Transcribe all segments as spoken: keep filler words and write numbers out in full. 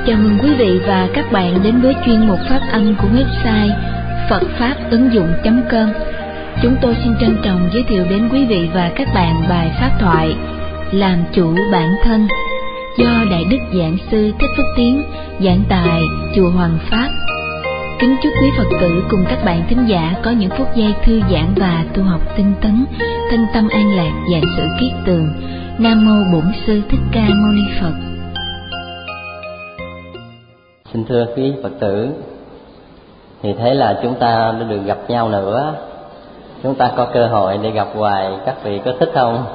Chào mừng quý vị và các bạn đến với chuyên mục phát âm của website phật pháp ứng dụng chấm com. Chúng tôi xin trân trọng giới thiệu đến quý vị và các bạn bài pháp thoại Làm chủ bản thân do Đại Đức Giảng sư Thích Phước Tiến giảng tại Chùa Hoàng Pháp. Kính chúc quý Phật tử cùng các bạn thính giả có những phút giây thư giãn và tu học tinh tấn, thân tâm an lạc, vạn sự kiết tường. Nam mô Bổn Sư Thích Ca Mâu Ni Phật. Xin thưa quý Phật tử, thì thế là chúng ta đã được gặp nhau nữa. Chúng ta có cơ hội để gặp hoài, các vị có thích không?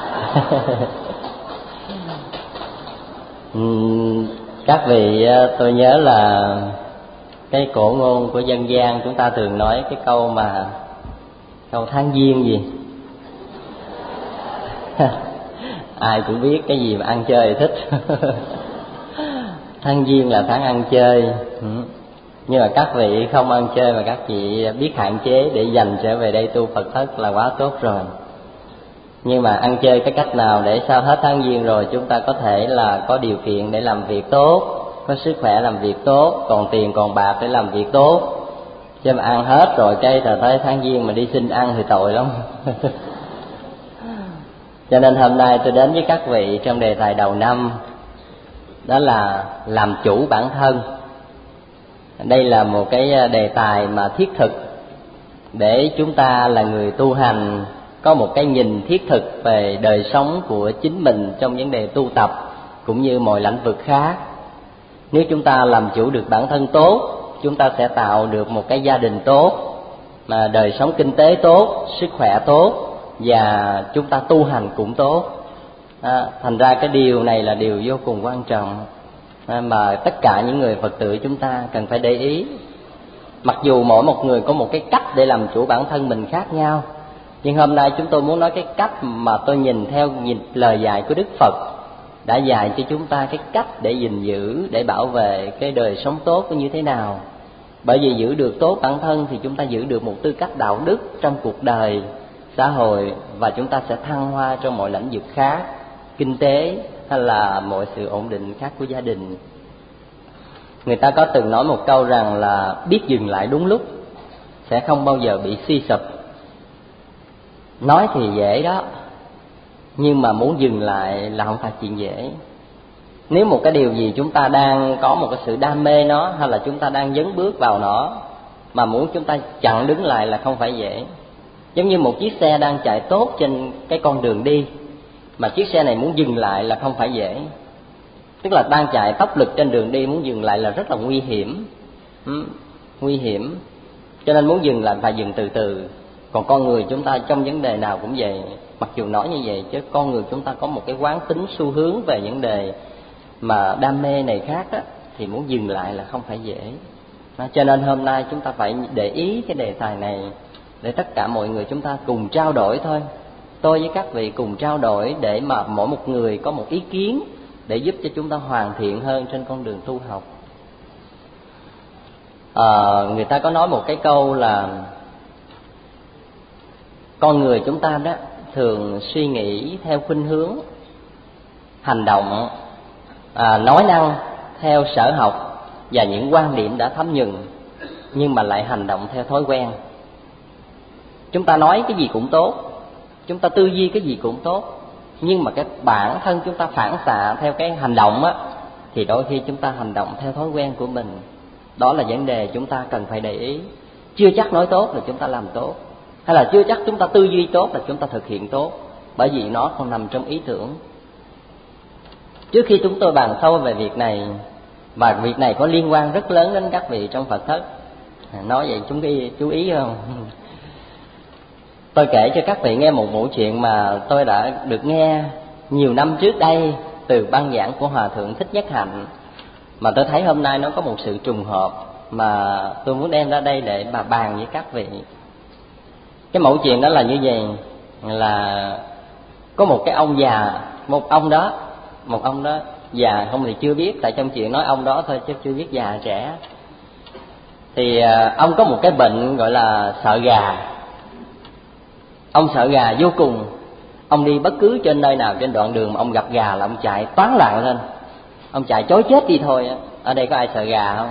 Các vị, tôi nhớ là cái cổ ngôn của dân gian chúng ta thường nói cái câu mà câu tháng giêng gì ai cũng biết cái gì mà ăn chơi thích. Tháng giêng là tháng ăn chơi, nhưng mà các vị không ăn chơi mà các vị biết hạn chế để dành trở về đây tu Phật thất là quá tốt rồi. Nhưng mà ăn chơi cái cách nào để sao hết tháng giêng rồi chúng ta có thể là có điều kiện để làm việc tốt, có sức khỏe làm việc tốt, còn tiền còn bạc để làm việc tốt. Chứ mà ăn hết rồi cái thời tới tháng giêng mà đi xin ăn thì tội lắm. Cho nên hôm nay tôi đến với các vị trong đề tài đầu năm, đó là làm chủ bản thân. Đây là một cái đề tài mà thiết thực để chúng ta là người tu hành có một cái nhìn thiết thực về đời sống của chính mình trong vấn đề tu tập cũng như mọi lĩnh vực khác. Nếu chúng ta làm chủ được bản thân tốt, chúng ta sẽ tạo được một cái gia đình tốt, mà đời sống kinh tế tốt, sức khỏe tốt, và chúng ta tu hành cũng tốt. À, thành ra cái điều này là điều vô cùng quan trọng, à, mà tất cả những người Phật tử chúng ta cần phải để ý. Mặc dù mỗi một người có một cái cách để làm chủ bản thân mình khác nhau, nhưng hôm nay chúng tôi muốn nói cái cách mà tôi nhìn theo nhìn lời dạy của Đức Phật đã dạy cho chúng ta cái cách để gìn giữ, để bảo vệ cái đời sống tốt như thế nào. Bởi vì giữ được tốt bản thân thì chúng ta giữ được một tư cách đạo đức trong cuộc đời, xã hội, và chúng ta sẽ thăng hoa trong mọi lĩnh vực khác, kinh tế hay là mọi sự ổn định khác của gia đình. Người ta có từng nói một câu rằng là biết dừng lại đúng lúc sẽ không bao giờ bị suy sụp. Nói thì dễ đó, nhưng mà muốn dừng lại là không phải chuyện dễ. Nếu một cái điều gì chúng ta đang có một cái sự đam mê nó, hay là chúng ta đang dấn bước vào nó, mà muốn chúng ta chặn đứng lại là không phải dễ. Giống như một chiếc xe đang chạy tốt trên cái con đường đi, mà chiếc xe này muốn dừng lại là không phải dễ. Tức là đang chạy tốc lực trên đường đi, muốn dừng lại là rất là nguy hiểm. ừ, Nguy hiểm. Cho nên muốn dừng lại phải dừng từ từ. Còn con người chúng ta trong vấn đề nào cũng vậy. Mặc dù nói như vậy chứ con người chúng ta có một cái quán tính xu hướng về vấn đề mà đam mê này khác á, thì muốn dừng lại là không phải dễ. Cho nên hôm nay chúng ta phải để ý cái đề tài này, để tất cả mọi người chúng ta cùng trao đổi thôi. Tôi với các vị cùng trao đổi để mà mỗi một người có một ý kiến để giúp cho chúng ta hoàn thiện hơn trên con đường tu học. À, người ta có nói một cái câu là con người chúng ta đó thường suy nghĩ theo khuynh hướng, hành động, à, nói năng theo sở học và những quan điểm đã thấm nhuần, nhưng mà lại hành động theo thói quen. Chúng ta nói cái gì cũng tốt, chúng ta tư duy cái gì cũng tốt, nhưng mà cái bản thân chúng ta phản xạ theo cái hành động á, thì đôi khi chúng ta hành động theo thói quen của mình. Đó là vấn đề chúng ta cần phải để ý. Chưa chắc nói tốt là chúng ta làm tốt, hay là chưa chắc chúng ta tư duy tốt là chúng ta thực hiện tốt, bởi vì nó còn nằm trong ý tưởng. Trước khi chúng tôi bàn sâu về việc này, và việc này có liên quan rất lớn đến các vị trong Phật thất, nói vậy chúng ý, chú ý không? Tôi kể cho các vị nghe một mẩu chuyện mà tôi đã được nghe nhiều năm trước đây từ băng giảng của Hòa Thượng Thích Nhất Hạnh, mà tôi thấy hôm nay nó có một sự trùng hợp mà tôi muốn đem ra đây để mà bàn với các vị. Cái mẫu chuyện đó là như vậy, là có một cái ông già, một ông đó, một ông đó già không thì chưa biết, tại trong chuyện nói ông đó thôi chứ chưa biết già trẻ. Thì ông có một cái bệnh gọi là sợ gà. Ông sợ gà vô cùng. Ông đi bất cứ trên nơi nào trên đoạn đường mà ông gặp gà là ông chạy toán loạn lên, ông chạy chối chết đi thôi. Ở đây có ai sợ gà không?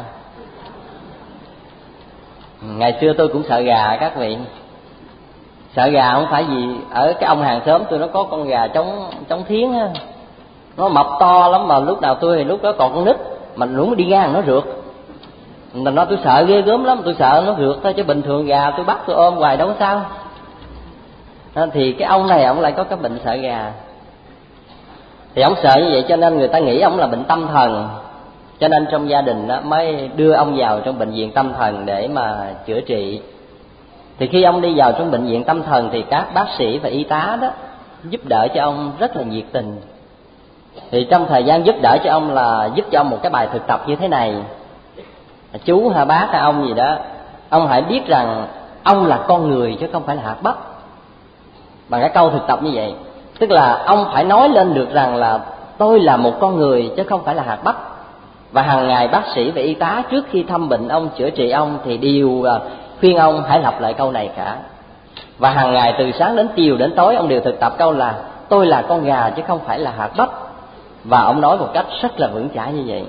Ngày xưa tôi cũng sợ gà các vị. Sợ gà không phải vì ở cái ông hàng xóm tôi nó có con gà trống trống thiến á, nó mập to lắm, mà lúc nào tôi thì lúc đó còn con nít, mà lúc đi ngang nó rượt. Mình nói tôi sợ ghê gớm lắm, tôi sợ nó rượt thôi, chứ bình thường gà tôi bắt tôi ôm hoài đâu có sao. Thì cái ông này ông lại có cái bệnh sợ gà. Thì ông sợ như vậy cho nên người ta nghĩ ông là bệnh tâm thần, cho nên trong gia đình đó mới đưa ông vào trong bệnh viện tâm thần để mà chữa trị. Thì khi ông đi vào trong bệnh viện tâm thần thì các bác sĩ và y tá đó giúp đỡ cho ông rất là nhiệt tình. Thì trong thời gian giúp đỡ cho ông là giúp cho ông một cái bài thực tập như thế này: chú hay bác hay ông gì đó, ông hãy biết rằng ông là con người chứ không phải là hạt bắp. Bằng cái câu thực tập như vậy, tức là ông phải nói lên được rằng là tôi là một con người chứ không phải là hạt bắp. Và hàng ngày bác sĩ và y tá trước khi thăm bệnh ông, chữa trị ông thì đều khuyên ông hãy lặp lại câu này cả. Và hàng ngày từ sáng đến chiều đến tối ông đều thực tập câu là tôi là con gà chứ không phải là hạt bắp. Và ông nói một cách rất là vững chãi như vậy.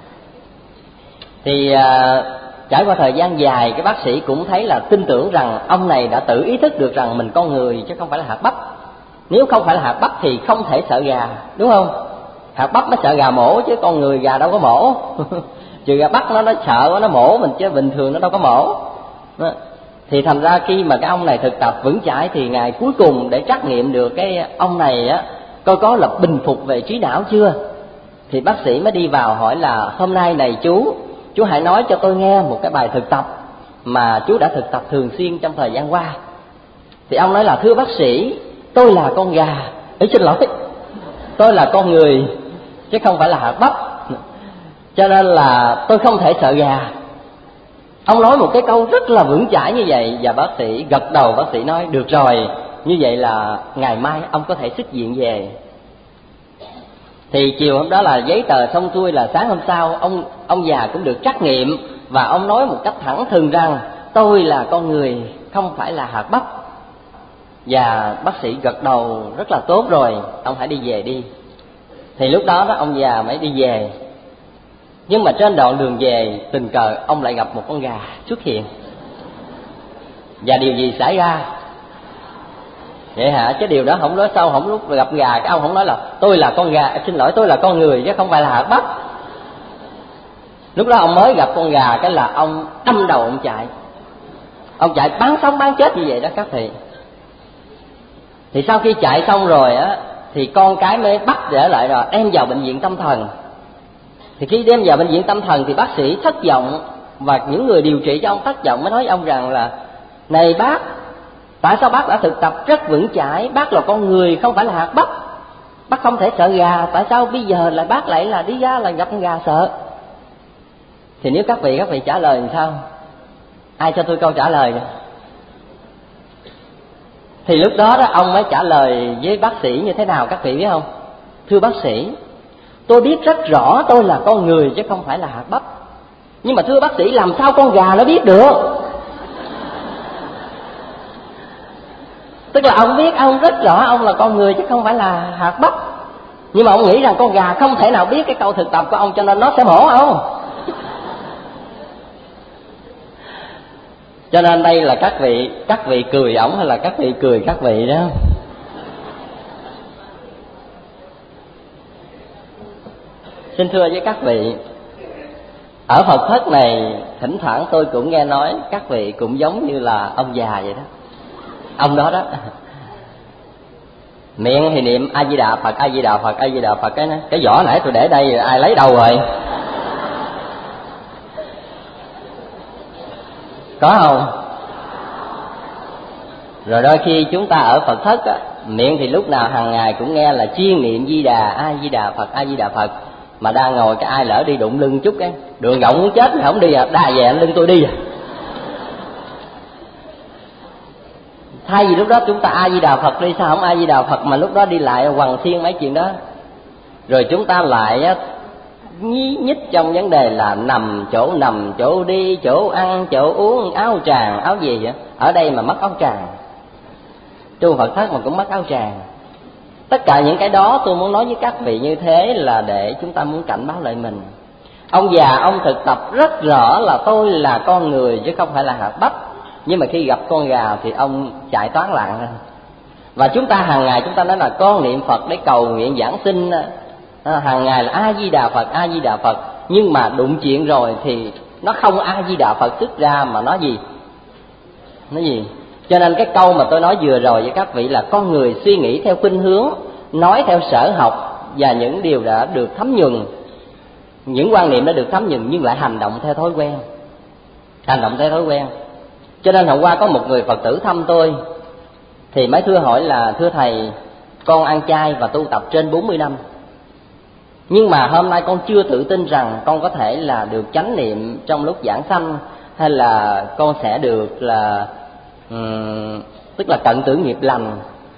Thì à, trải qua thời gian dài, cái bác sĩ cũng thấy là tin tưởng rằng ông này đã tự ý thức được rằng mình con người chứ không phải là hạt bắp. Nếu không phải là hạt bắp thì không thể sợ gà, đúng không? Hạt bắp nó sợ gà mổ chứ con người gà đâu có mổ. Trừ gà bắt nó nó sợ nó mổ mình, chứ bình thường nó đâu có mổ. Đó. Thì thành ra khi mà cái ông này thực tập vững chãi thì ngày cuối cùng để trắc nghiệm được cái ông này á coi có là bình phục về trí não chưa, thì bác sĩ mới đi vào hỏi là hôm nay này chú, chú hãy nói cho tôi nghe một cái bài thực tập mà chú đã thực tập thường xuyên trong thời gian qua. Thì ông nói là thưa bác sĩ, tôi là con gà, ấy xin lỗi, tôi là con người chứ không phải là hạt bắp, cho nên là tôi không thể sợ gà. Ông nói một cái câu rất là vững chãi như vậy, và bác sĩ gật đầu, bác sĩ nói được rồi, như vậy là ngày mai ông có thể xuất viện về. Thì chiều hôm đó là giấy tờ xong xuôi, là sáng hôm sau ông ông già cũng được trắc nghiệm, và ông nói một cách thẳng thừng rằng tôi là con người không phải là hạt bắp. Và bác sĩ gật đầu rất là tốt rồi, ông hãy đi về đi. Thì lúc đó đó ông già mới đi về. Nhưng mà trên đoạn đường về tình cờ ông lại gặp một con gà xuất hiện. Và điều gì xảy ra? Vậy hả? Chứ điều đó không nói sau, không lúc gặp gà cái ông không nói là tôi là con gà, xin lỗi tôi là con người chứ không phải là hạt bắp. Lúc đó ông mới gặp con gà cái là ông đâm đầu ông chạy. Ông chạy bán sống bán chết như vậy đó các thị. Thì sau khi chạy xong rồi á thì con cái mới bắt để lại rồi đem vào bệnh viện tâm thần. Thì khi đem vào bệnh viện tâm thần thì bác sĩ thất vọng, và những người điều trị cho ông thất vọng, mới nói với ông rằng là này bác, tại sao bác đã thực tập rất vững chãi, bác là con người không phải là hạt bắp, bác không thể sợ gà, tại sao bây giờ lại bác lại là đi ra là gặp con gà sợ? Thì nếu các vị các vị trả lời làm sao? Ai cho tôi câu trả lời này? Thì lúc đó đó ông mới trả lời với bác sĩ như thế nào các vị biết không? Thưa bác sĩ, tôi biết rất rõ tôi là con người chứ không phải là hạt bắp. Nhưng mà thưa bác sĩ, làm sao con gà nó biết được? Tức là ông biết, ông rất rõ ông là con người chứ không phải là hạt bắp. Nhưng mà ông nghĩ rằng con gà không thể nào biết cái câu thực tập của ông, cho nên nó sẽ mổ ông. Cho nên đây là các vị các vị cười ổng hay là các vị cười các vị đó. Xin thưa với các vị, ở Phật thất này thỉnh thoảng tôi cũng nghe nói các vị cũng giống như là ông già vậy đó. Ông đó đó, miệng thì niệm A Di Đà Phật, A Di Đà Phật, A Di Đà Phật, cái cái vỏ nãy tôi để đây ai lấy đâu rồi? Có không? Rồi đôi khi chúng ta ở Phật thất á, miệng thì lúc nào hàng ngày cũng nghe là chuyên niệm Di Đà, A Di Đà Phật, A Di Đà Phật, mà đang ngồi cái ai lỡ đi đụng lưng chút cái đường rộng muốn chết mà không đi à, đa về lưng tôi đi à. Thay vì lúc đó chúng ta A Di Đà Phật đi, sao không A Di Đà Phật mà lúc đó đi lại hoằng thiên mấy chuyện đó. Rồi chúng ta lại á, nhí nhích trong vấn đề là nằm chỗ nằm, chỗ đi, chỗ ăn, chỗ uống, áo tràng, áo gì vậy? Ở đây mà mất áo tràng, tu Phật thất mà cũng mất áo tràng. Tất cả những cái đó tôi muốn nói với các vị như thế là để chúng ta muốn cảnh báo lại mình. Ông già ông thực tập rất rõ là tôi là con người chứ không phải là hạt bắp, nhưng mà khi gặp con gà thì ông chạy toán loạn ra. Và chúng ta hàng ngày chúng ta nói là con niệm Phật để cầu nguyện giảng sinh, à, hàng ngày là A Di Đà Phật, A Di Đà Phật, nhưng mà đụng chuyện rồi thì nó không A Di Đà Phật xuất ra mà nó gì? Nó gì? Cho nên cái câu mà tôi nói vừa rồi với các vị là con người suy nghĩ theo khuynh hướng, nói theo sở học và những điều đã được thấm nhuần, những quan niệm đã được thấm nhuần, nhưng lại hành động theo thói quen. Hành động theo thói quen. Cho nên hôm qua có một người Phật tử thăm tôi, thì mới thưa hỏi là thưa thầy, con ăn chay và tu tập trên bốn mươi năm, nhưng mà hôm nay con chưa tự tin rằng con có thể là được chánh niệm trong lúc giảng sanh, hay là con sẽ được là um, tức là cận tử nghiệp lành.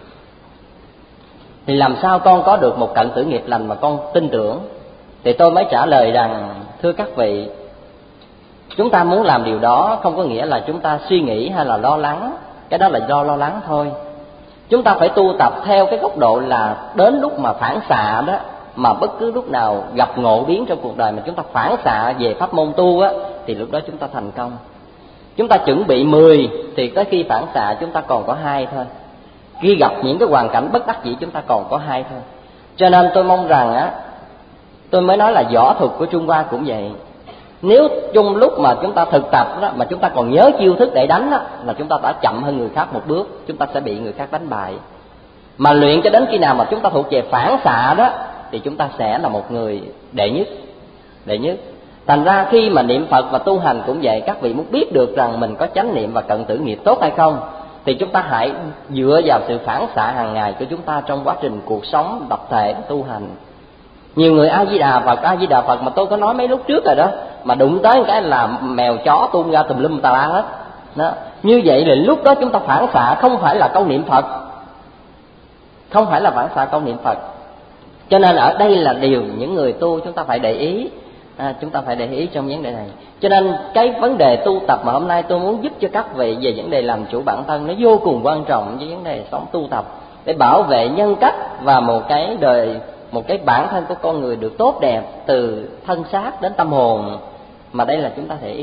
Thì làm sao con có được một cận tử nghiệp lành mà con tin tưởng? Thì tôi mới trả lời rằng thưa các vị, chúng ta muốn làm điều đó không có nghĩa là chúng ta suy nghĩ hay là lo lắng, cái đó là do lo lắng thôi. Chúng ta phải tu tập theo cái góc độ là đến lúc mà phản xạ đó, mà bất cứ lúc nào gặp ngộ biến trong cuộc đời mà chúng ta phản xạ về pháp môn tu á, thì lúc đó chúng ta thành công. Chúng ta chuẩn bị mười thì tới khi phản xạ chúng ta còn có hai thôi. Khi gặp những cái hoàn cảnh bất đắc dĩ chúng ta còn có hai thôi. Cho nên tôi mong rằng á, tôi mới nói là võ thuật của Trung Hoa cũng vậy. Nếu trong lúc mà chúng ta thực tập đó, mà chúng ta còn nhớ chiêu thức để đánh đó, là chúng ta đã chậm hơn người khác một bước, chúng ta sẽ bị người khác đánh bại. Mà luyện cho đến khi nào mà chúng ta thuộc về phản xạ đó, thì chúng ta sẽ là một người đệ nhất. Đệ nhất. Thành ra khi mà niệm Phật và tu hành cũng vậy, các vị muốn biết được rằng mình có chánh niệm và cận tử nghiệp tốt hay không, thì chúng ta hãy dựa vào sự phản xạ hàng ngày của chúng ta trong quá trình cuộc sống tập thể tu hành. Nhiều người A Di Đà Phật, A Di Đà Phật mà tôi có nói mấy lúc trước rồi đó, mà đụng tới cái là mèo chó tung ra tùm lum tà la hết. Đó. Như vậy là lúc đó chúng ta phản xạ không phải là câu niệm Phật, không phải là phản xạ câu niệm Phật. Cho nên ở đây là điều những người tu chúng ta phải để ý, à, chúng ta phải để ý trong vấn đề này. Cho nên cái vấn đề tu tập mà hôm nay tôi muốn giúp cho các vị về vấn đề làm chủ bản thân nó vô cùng quan trọng với vấn đề sống tu tập, để bảo vệ nhân cách và một cái đời, một cái bản thân của con người được tốt đẹp từ thân xác đến tâm hồn. Mà đây là chúng ta để ý.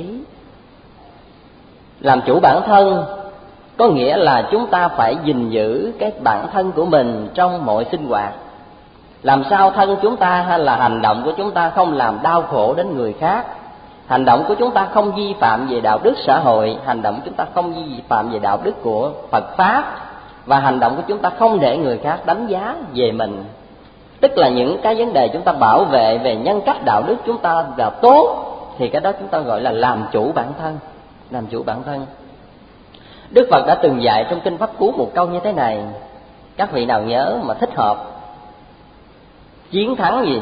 Làm chủ bản thân có nghĩa là chúng ta phải gìn giữ cái bản thân của mình trong mọi sinh hoạt. Làm sao thân chúng ta hay là hành động của chúng ta không làm đau khổ đến người khác, hành động của chúng ta không vi phạm về đạo đức xã hội, hành động của chúng ta không vi phạm về đạo đức của Phật Pháp, và hành động của chúng ta không để người khác đánh giá về mình. Tức là những cái vấn đề chúng ta bảo vệ về nhân cách đạo đức chúng ta là tốt, thì cái đó chúng ta gọi là làm chủ bản thân. Làm chủ bản thân. Đức Phật đã từng dạy trong Kinh Pháp Cú một câu như thế này, các vị nào nhớ mà thích hợp: chiến thắng gì?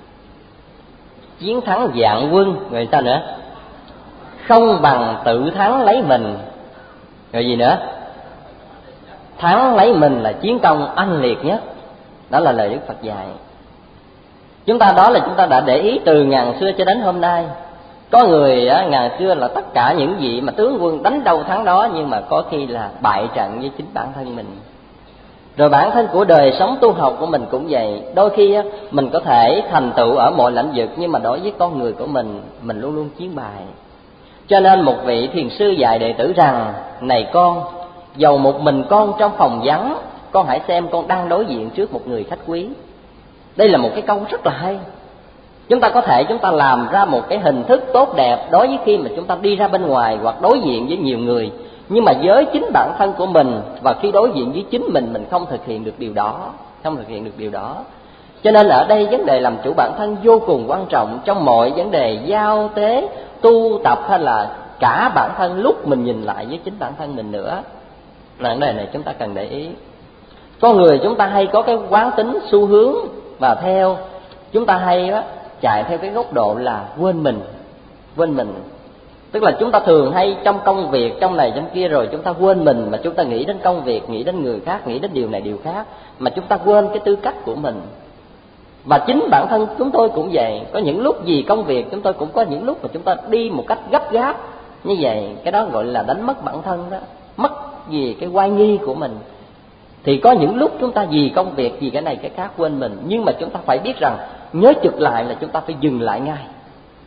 Chiến thắng vạn quân. Rồi sao nữa? Không bằng tự thắng lấy mình. Rồi gì nữa? Thắng lấy mình là chiến công oanh liệt nhất. Đó là lời Đức Phật dạy. Chúng ta đó là chúng ta đã để ý từ ngàn xưa cho đến hôm nay. Có người á, ngàn xưa là tất cả những gì mà tướng quân đánh đâu thắng đó, nhưng mà có khi là bại trận với chính bản thân mình. Rồi bản thân của đời sống tu học của mình cũng vậy. Đôi khi á, mình có thể thành tựu ở mọi lĩnh vực, nhưng mà đối với con người của mình, mình luôn luôn chiến bại. Cho nên một vị thiền sư dạy đệ tử rằng: này con, dầu một mình con trong phòng vắng, con hãy xem con đang đối diện trước một người khách quý. Đây là một cái câu rất là hay. Chúng ta có thể chúng ta làm ra một cái hình thức tốt đẹp đối với khi mà chúng ta đi ra bên ngoài hoặc đối diện với nhiều người, nhưng mà với chính bản thân của mình và khi đối diện với chính mình, mình không thực hiện được điều đó, không thực hiện được điều đó. Cho nên ở đây vấn đề làm chủ bản thân vô cùng quan trọng trong mọi vấn đề giao tế, tu tập hay là cả bản thân lúc mình nhìn lại với chính bản thân mình nữa. Là vấn đề này chúng ta cần để ý. Con người chúng ta hay có cái quán tính xu hướng và theo, chúng ta hay đó, chạy theo cái góc độ là quên mình, quên mình. Tức là chúng ta thường hay trong công việc, trong này trong kia, rồi chúng ta quên mình, mà chúng ta nghĩ đến công việc, nghĩ đến người khác, nghĩ đến điều này điều khác, mà chúng ta quên cái tư cách của mình. Và chính bản thân chúng tôi cũng vậy. Có những lúc vì công việc chúng tôi cũng có những lúc mà chúng ta đi một cách gấp gáp như vậy. Cái đó gọi là đánh mất bản thân đó, mất vì cái oai nghi của mình. Thì có những lúc chúng ta vì công việc, vì cái này cái khác quên mình. Nhưng mà chúng ta phải biết rằng nhớ chực lại là chúng ta phải dừng lại ngay.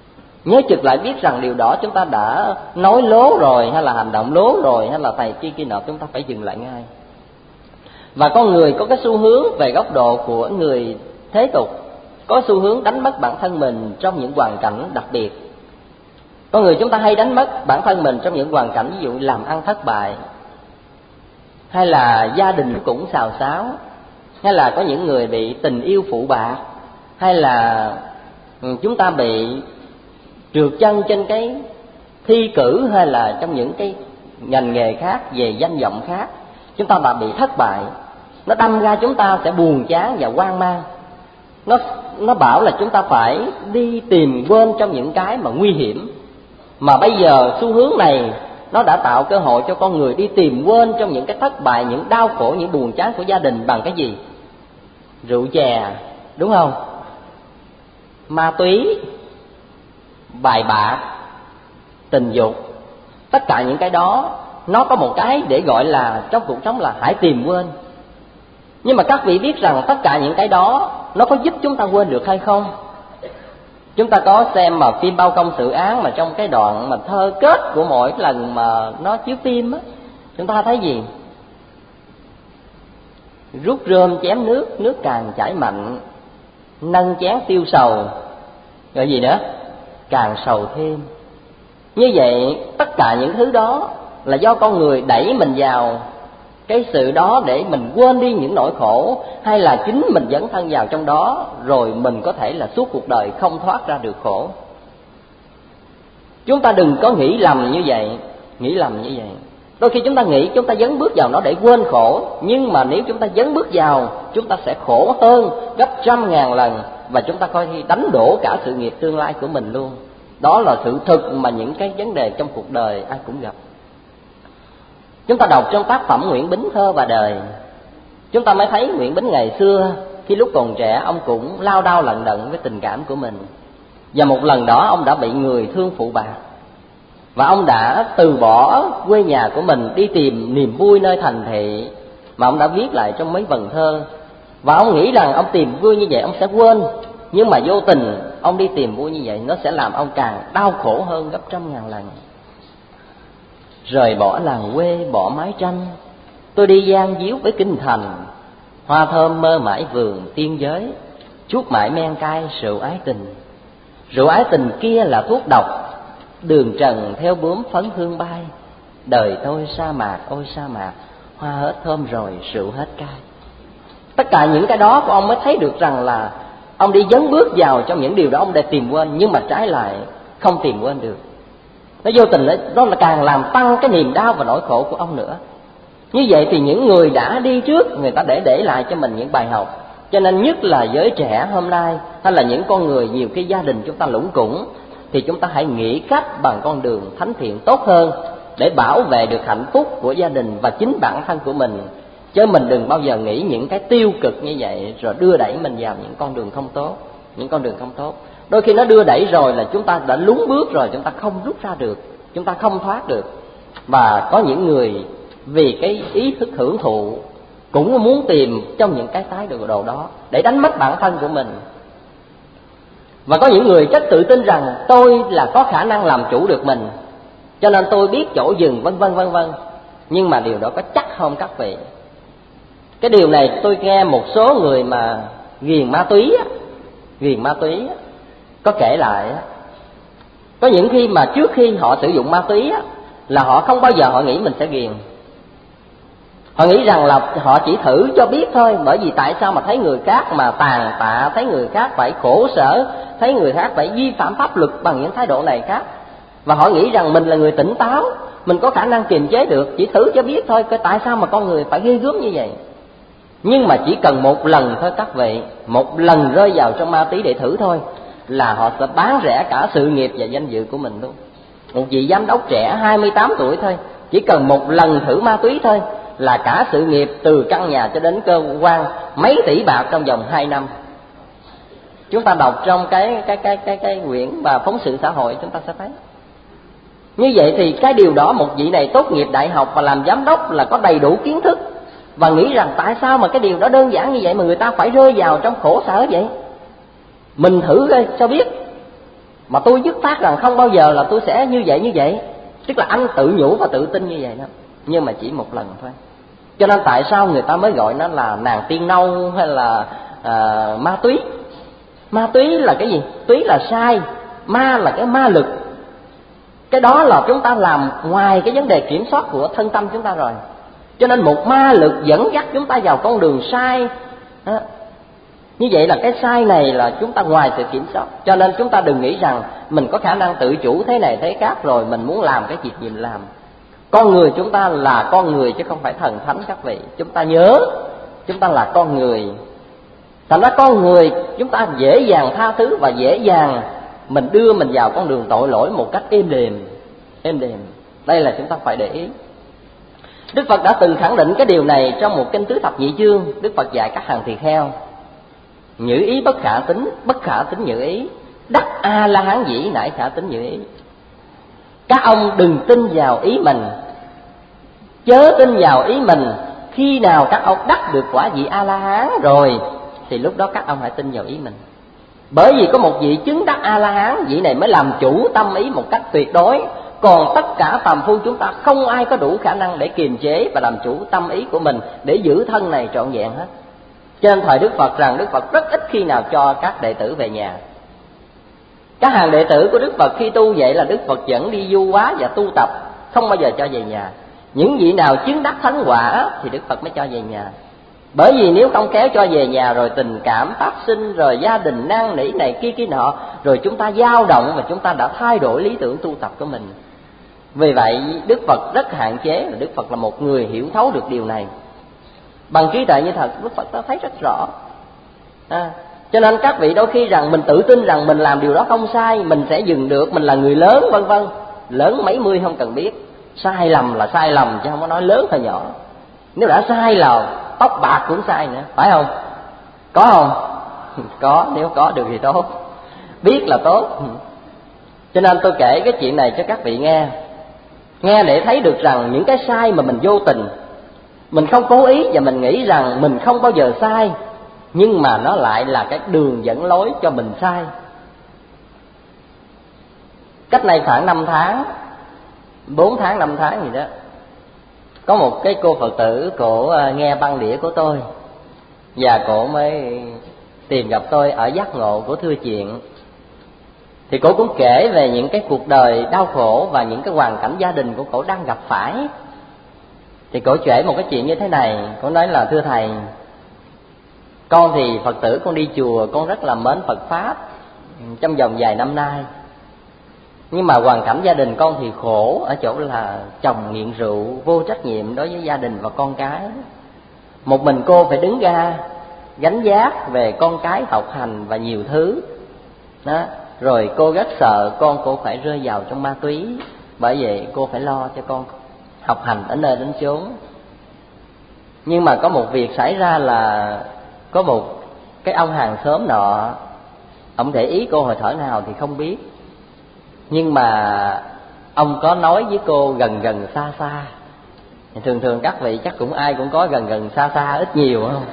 Nhớ chực lại biết rằng điều đó chúng ta đã nói lố rồi, hay là hành động lố rồi, hay là thầy kia kia nọ, chúng ta phải dừng lại ngay. Và con người có cái xu hướng về góc độ của người thế tục, có xu hướng đánh mất bản thân mình trong những hoàn cảnh đặc biệt. Con người chúng ta hay đánh mất bản thân mình trong những hoàn cảnh ví dụ làm ăn thất bại, hay là gia đình cũng xào xáo, hay là có những người bị tình yêu phụ bạc, hay là chúng ta bị trượt chân trên cái thi cử, hay là trong những cái ngành nghề khác, về danh vọng khác, chúng ta đã bị thất bại. Nó đâm ra chúng ta sẽ buồn chán và hoang mang. Nó nó bảo là chúng ta phải đi tìm quên trong những cái mà nguy hiểm. Mà bây giờ xu hướng này nó đã tạo cơ hội cho con người đi tìm quên trong những cái thất bại, những đau khổ, những buồn chán của gia đình bằng cái gì? Rượu chè, đúng không? Ma túy, bài bạc, tình dục. Tất cả những cái đó nó có một cái để gọi là trong cuộc sống là hãy tìm quên. Nhưng mà các vị biết rằng tất cả những cái đó nó có giúp chúng ta quên được hay không? Chúng ta có xem mà phim Bao Công Sự Án, mà trong cái đoạn mà thơ kết của mỗi lần mà nó chiếu phim á, chúng ta thấy gì? Rút rơm chém nước, nước càng chảy mạnh, nâng chén tiêu sầu, rồi gì nữa? Càng sầu thêm. Như vậy tất cả những thứ đó là do con người đẩy mình vào cái sự đó để mình quên đi những nỗi khổ, hay là chính mình dấn thân vào trong đó rồi mình có thể là suốt cuộc đời không thoát ra được khổ. Chúng ta đừng có nghĩ lầm như vậy, nghĩ lầm như vậy. Đôi khi chúng ta nghĩ chúng ta dấn bước vào nó để quên khổ, nhưng mà nếu chúng ta dấn bước vào, chúng ta sẽ khổ hơn gấp trăm ngàn lần, và chúng ta coi như đánh đổ cả sự nghiệp tương lai của mình luôn. Đó là sự thực mà những cái vấn đề trong cuộc đời ai cũng gặp. Chúng ta đọc trong tác phẩm Nguyễn Bính Thơ và Đời, chúng ta mới thấy Nguyễn Bính ngày xưa khi lúc còn trẻ ông cũng lao đao lận đận với tình cảm của mình. Và một lần đó ông đã bị người thương phụ bạc, và ông đã từ bỏ quê nhà của mình đi tìm niềm vui nơi thành thị, mà ông đã viết lại trong mấy vần thơ. Và ông nghĩ rằng ông tìm vui như vậy ông sẽ quên, nhưng mà vô tình ông đi tìm vui như vậy nó sẽ làm ông càng đau khổ hơn gấp trăm ngàn lần. Rời bỏ làng quê bỏ mái tranh, tôi đi gian díu với kinh thành, hoa thơm mơ mãi vườn tiên giới, chuốt mãi men cay rượu ái tình. Rượu ái tình kia là thuốc độc, đường trần theo bướm phấn hương bay. Đời tôi sa mạc ôi sa mạc, hoa hết thơm rồi rượu hết cay. Tất cả những cái đó của ông mới thấy được rằng là ông đi dấn bước vào trong những điều đó ông để tìm quên, nhưng mà trái lại không tìm quên được. Nó vô tình đó, đó là càng làm tăng cái niềm đau và nỗi khổ của ông nữa. Như vậy thì những người đã đi trước, người ta để để lại cho mình những bài học. Cho nên nhất là giới trẻ hôm nay, hay là những con người nhiều cái gia đình chúng ta lủng củng, thì chúng ta hãy nghĩ cách bằng con đường thánh thiện tốt hơn để bảo vệ được hạnh phúc của gia đình và chính bản thân của mình. Chứ mình đừng bao giờ nghĩ những cái tiêu cực như vậy rồi đưa đẩy mình vào những con đường không tốt, những con đường không tốt. Đôi khi nó đưa đẩy rồi là chúng ta đã lún bước rồi, chúng ta không rút ra được, chúng ta không thoát được. Và có những người vì cái ý thức hưởng thụ cũng muốn tìm trong những cái thái độ đó để đánh mất bản thân của mình. Và có những người rất tự tin rằng tôi là có khả năng làm chủ được mình, cho nên tôi biết chỗ dừng, vân vân vân vân. Nhưng mà điều đó có chắc không các vị? Cái điều này tôi nghe một số người mà ghiền ma túy á, ghiền ma túy á, có kể lại á, có những khi mà trước khi họ sử dụng ma túy á, là họ không bao giờ họ nghĩ mình sẽ ghiền. Họ nghĩ rằng là họ chỉ thử cho biết thôi. Bởi vì tại sao mà thấy người khác mà tàn tạ, thấy người khác phải khổ sở, thấy người khác phải vi phạm pháp luật bằng những thái độ này khác. Và họ nghĩ rằng mình là người tỉnh táo, mình có khả năng kiềm chế được, chỉ thử cho biết thôi. Cái tại sao mà con người phải ghê gớm như vậy? Nhưng mà chỉ cần một lần thôi các vị, một lần rơi vào trong ma túy để thử thôi, là họ sẽ bán rẻ cả sự nghiệp và danh dự của mình luôn. Một vị giám đốc trẻ hai mươi tám tuổi thôi, chỉ cần một lần thử ma túy thôi là cả sự nghiệp từ căn nhà cho đến cơ quan mấy tỷ bạc trong vòng hai năm. Chúng ta đọc trong cái cái cái cái cái quyển và phóng sự xã hội chúng ta sẽ thấy. Như vậy thì cái điều đó, một vị này tốt nghiệp đại học và làm giám đốc là có đầy đủ kiến thức, và nghĩ rằng tại sao mà cái điều đó đơn giản như vậy mà người ta phải rơi vào trong khổ sở vậy? Mình thử coi sao biết. mà tôi dứt khoát rằng không bao giờ là tôi sẽ như vậy như vậy. Tức là anh tự nhủ và tự tin như vậy đó, nhưng mà chỉ một lần thôi. Cho nên tại sao người ta mới gọi nó là nàng tiên nâu hay là à, ma túy. Ma túy là cái gì? Túy là sai, ma là cái ma lực. Cái đó là chúng ta làm ngoài cái vấn đề kiểm soát của thân tâm chúng ta rồi. Cho nên một ma lực dẫn dắt chúng ta vào con đường sai đó. Như vậy là cái sai này là chúng ta ngoài sự kiểm soát. Cho nên chúng ta đừng nghĩ rằng mình có khả năng tự chủ thế này thế khác, rồi mình muốn làm cái việc gì mình làm. Con người chúng ta là con người chứ không phải thần thánh các vị. Chúng ta nhớ, chúng ta là con người. Thành ra con người chúng ta dễ dàng tha thứ và dễ dàng mình đưa mình vào con đường tội lỗi một cách êm đềm, êm đềm. Đây là chúng ta phải để ý. Đức Phật đã từng khẳng định cái điều này trong một kinh Tứ Thập Nhị Chương. Đức Phật dạy các hàng tỳ kheo: nhữ ý bất khả tín, bất khả tín nhữ ý, đắc A La Hán dĩ nải khả tín nhữ ý. Các ông đừng tin vào ý mình, chớ tin vào ý mình. Khi nào các ông đắc được quả vị A La Hán rồi thì lúc đó các ông hãy tin vào ý mình. Bởi vì có một vị chứng đắc A La Hán, vị này mới làm chủ tâm ý một cách tuyệt đối. Còn tất cả phàm phu chúng ta không ai có đủ khả năng để kiềm chế và làm chủ tâm ý của mình, để giữ thân này trọn vẹn hết. Trên thời Đức Phật rằng Đức Phật rất ít khi nào cho các đệ tử về nhà. Các hàng đệ tử của Đức Phật khi tu vậy là Đức Phật dẫn đi du hóa và tu tập, không bao giờ cho về nhà. Những vị nào chứng đắc thánh quả thì Đức Phật mới cho về nhà. Bởi vì nếu không kéo cho về nhà rồi tình cảm phát sinh, rồi gia đình năn nỉ này kia kia nọ, rồi chúng ta dao động và chúng ta đã thay đổi lý tưởng tu tập của mình. Vì vậy Đức Phật rất hạn chế, và Đức Phật là một người hiểu thấu được điều này. Bằng trí tuệ như thật, Đức Phật đã thấy rất rõ. À, cho nên các vị đôi khi rằng mình tự tin rằng mình làm điều đó không sai, mình sẽ dừng được, mình là người lớn vân vân. Lớn mấy mươi không cần biết, sai lầm là sai lầm chứ không có nói lớn hay nhỏ. Nếu đã sai là tóc bạc cũng sai nữa, phải không? Có không? Có, nếu có được thì tốt, biết là tốt. Cho nên tôi kể cái chuyện này cho các vị nghe, nghe để thấy được rằng những cái sai mà mình vô tình, mình không cố ý và mình nghĩ rằng mình không bao giờ sai, nhưng mà nó lại là cái đường dẫn lối cho mình sai. Cách này khoảng năm tháng, bốn tháng, năm tháng gì đó, có một cái cô Phật tử, cổ nghe băng đĩa của tôi và cổ mới tìm gặp tôi ở giác ngộ của Thưa Chuyện. Thì cổ cũng kể về những cái cuộc đời đau khổ và những cái hoàn cảnh gia đình của cổ đang gặp phải. Thì cổ kể một cái chuyện như thế này, cổ nói là: thưa thầy, con thì Phật tử, con đi chùa, con rất là mến Phật Pháp trong vòng vài năm nay. Nhưng mà hoàn cảnh gia đình con thì khổ ở chỗ là chồng nghiện rượu, vô trách nhiệm đối với gia đình và con cái. Một mình cô phải đứng ra gánh vác về con cái học hành và nhiều thứ đó. Rồi cô rất sợ con cô phải rơi vào trong ma túy, bởi vậy cô phải lo cho con học hành ở nơi đến chốn. Nhưng mà có một việc xảy ra là có một cái ông hàng xóm nọ, ông để ý cô hồi thở nào thì không biết, nhưng mà ông có nói với cô gần gần xa xa. Thường thường các vị chắc cũng ai cũng có gần gần xa xa ít nhiều không?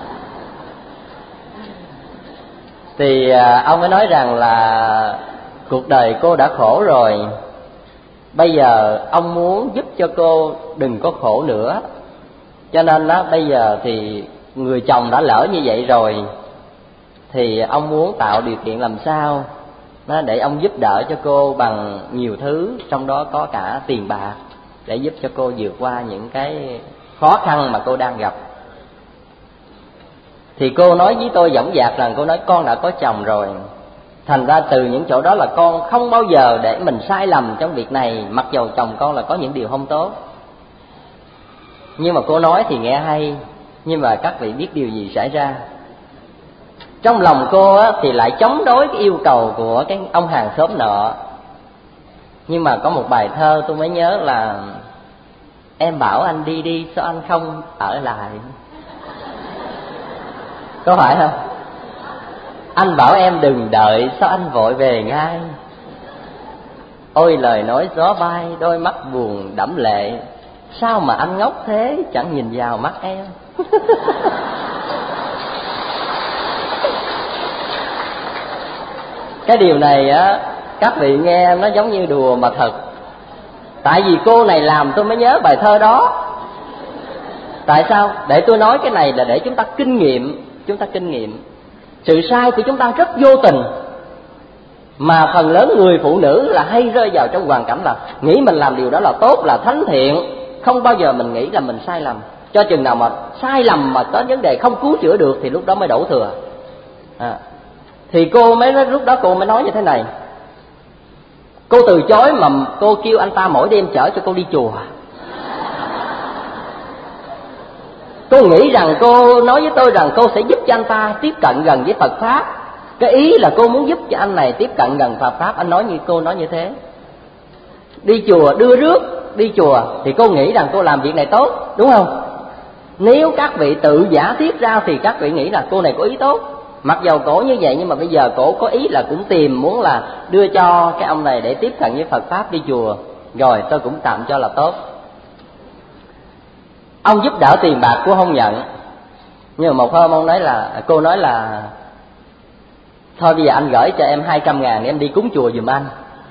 Thì ông mới nói rằng là cuộc đời cô đã khổ rồi, bây giờ ông muốn giúp cho cô đừng có khổ nữa. Cho nên đó, bây giờ thì người chồng đã lỡ như vậy rồi, thì ông muốn tạo điều kiện làm sao đó để ông giúp đỡ cho cô bằng nhiều thứ, trong đó có cả tiền bạc, để giúp cho cô vượt qua những cái khó khăn mà cô đang gặp. Thì cô nói với tôi dõng dạc rằng, cô nói con đã có chồng rồi, thành ra từ những chỗ đó là con không bao giờ để mình sai lầm trong việc này, mặc dầu chồng con là có những điều không tốt. Nhưng mà cô nói thì nghe hay, nhưng mà các vị biết điều gì xảy ra? Trong lòng cô á, thì lại chống đối cái yêu cầu của cái ông hàng xóm nọ. Nhưng mà có một bài thơ tôi mới nhớ là: em bảo anh đi đi, sao anh không ở lại? Có phải không? Anh bảo em đừng đợi, sao anh vội về ngay? Ôi lời nói gió bay, đôi mắt buồn đẫm lệ, sao mà anh ngốc thế, chẳng nhìn vào mắt em. Cái điều này á, các vị nghe nó giống như đùa mà thật. Tại vì cô này làm tôi mới nhớ bài thơ đó. Tại sao? Để tôi nói cái này là để chúng ta kinh nghiệm, chúng ta kinh nghiệm. Sự sai của chúng ta rất vô tình, mà phần lớn người phụ nữ là hay rơi vào trong hoàn cảnh là nghĩ mình làm điều đó là tốt, là thánh thiện, không bao giờ mình nghĩ là mình sai lầm. Cho chừng nào mà sai lầm mà có vấn đề không cứu chữa được thì lúc đó mới đổ thừa. À, thì cô mới nói, lúc đó cô mới nói như thế này: cô từ chối mà cô kêu anh ta mỗi đêm chở cho cô đi chùa. Cô nghĩ rằng cô nói với tôi rằng cô sẽ giúp cho anh ta tiếp cận gần với Phật Pháp. Cái ý là cô muốn giúp cho anh này tiếp cận gần Phật Pháp. Anh nói như cô nói như thế. Đi chùa đưa rước, đi chùa thì cô nghĩ rằng cô làm việc này tốt, đúng không? Nếu các vị tự giả thiết ra thì các vị nghĩ là cô này có ý tốt. Mặc dầu cổ như vậy nhưng mà bây giờ cổ có ý là cũng tìm muốn là đưa cho cái ông này để tiếp cận với Phật Pháp, đi chùa. Rồi tôi cũng tạm cho là tốt. Ông giúp đỡ tiền bạc cô không nhận. Nhưng mà một hôm ông nói là, cô nói là thôi bây giờ anh gửi cho em hai trăm ngàn để em đi cúng chùa giùm anh.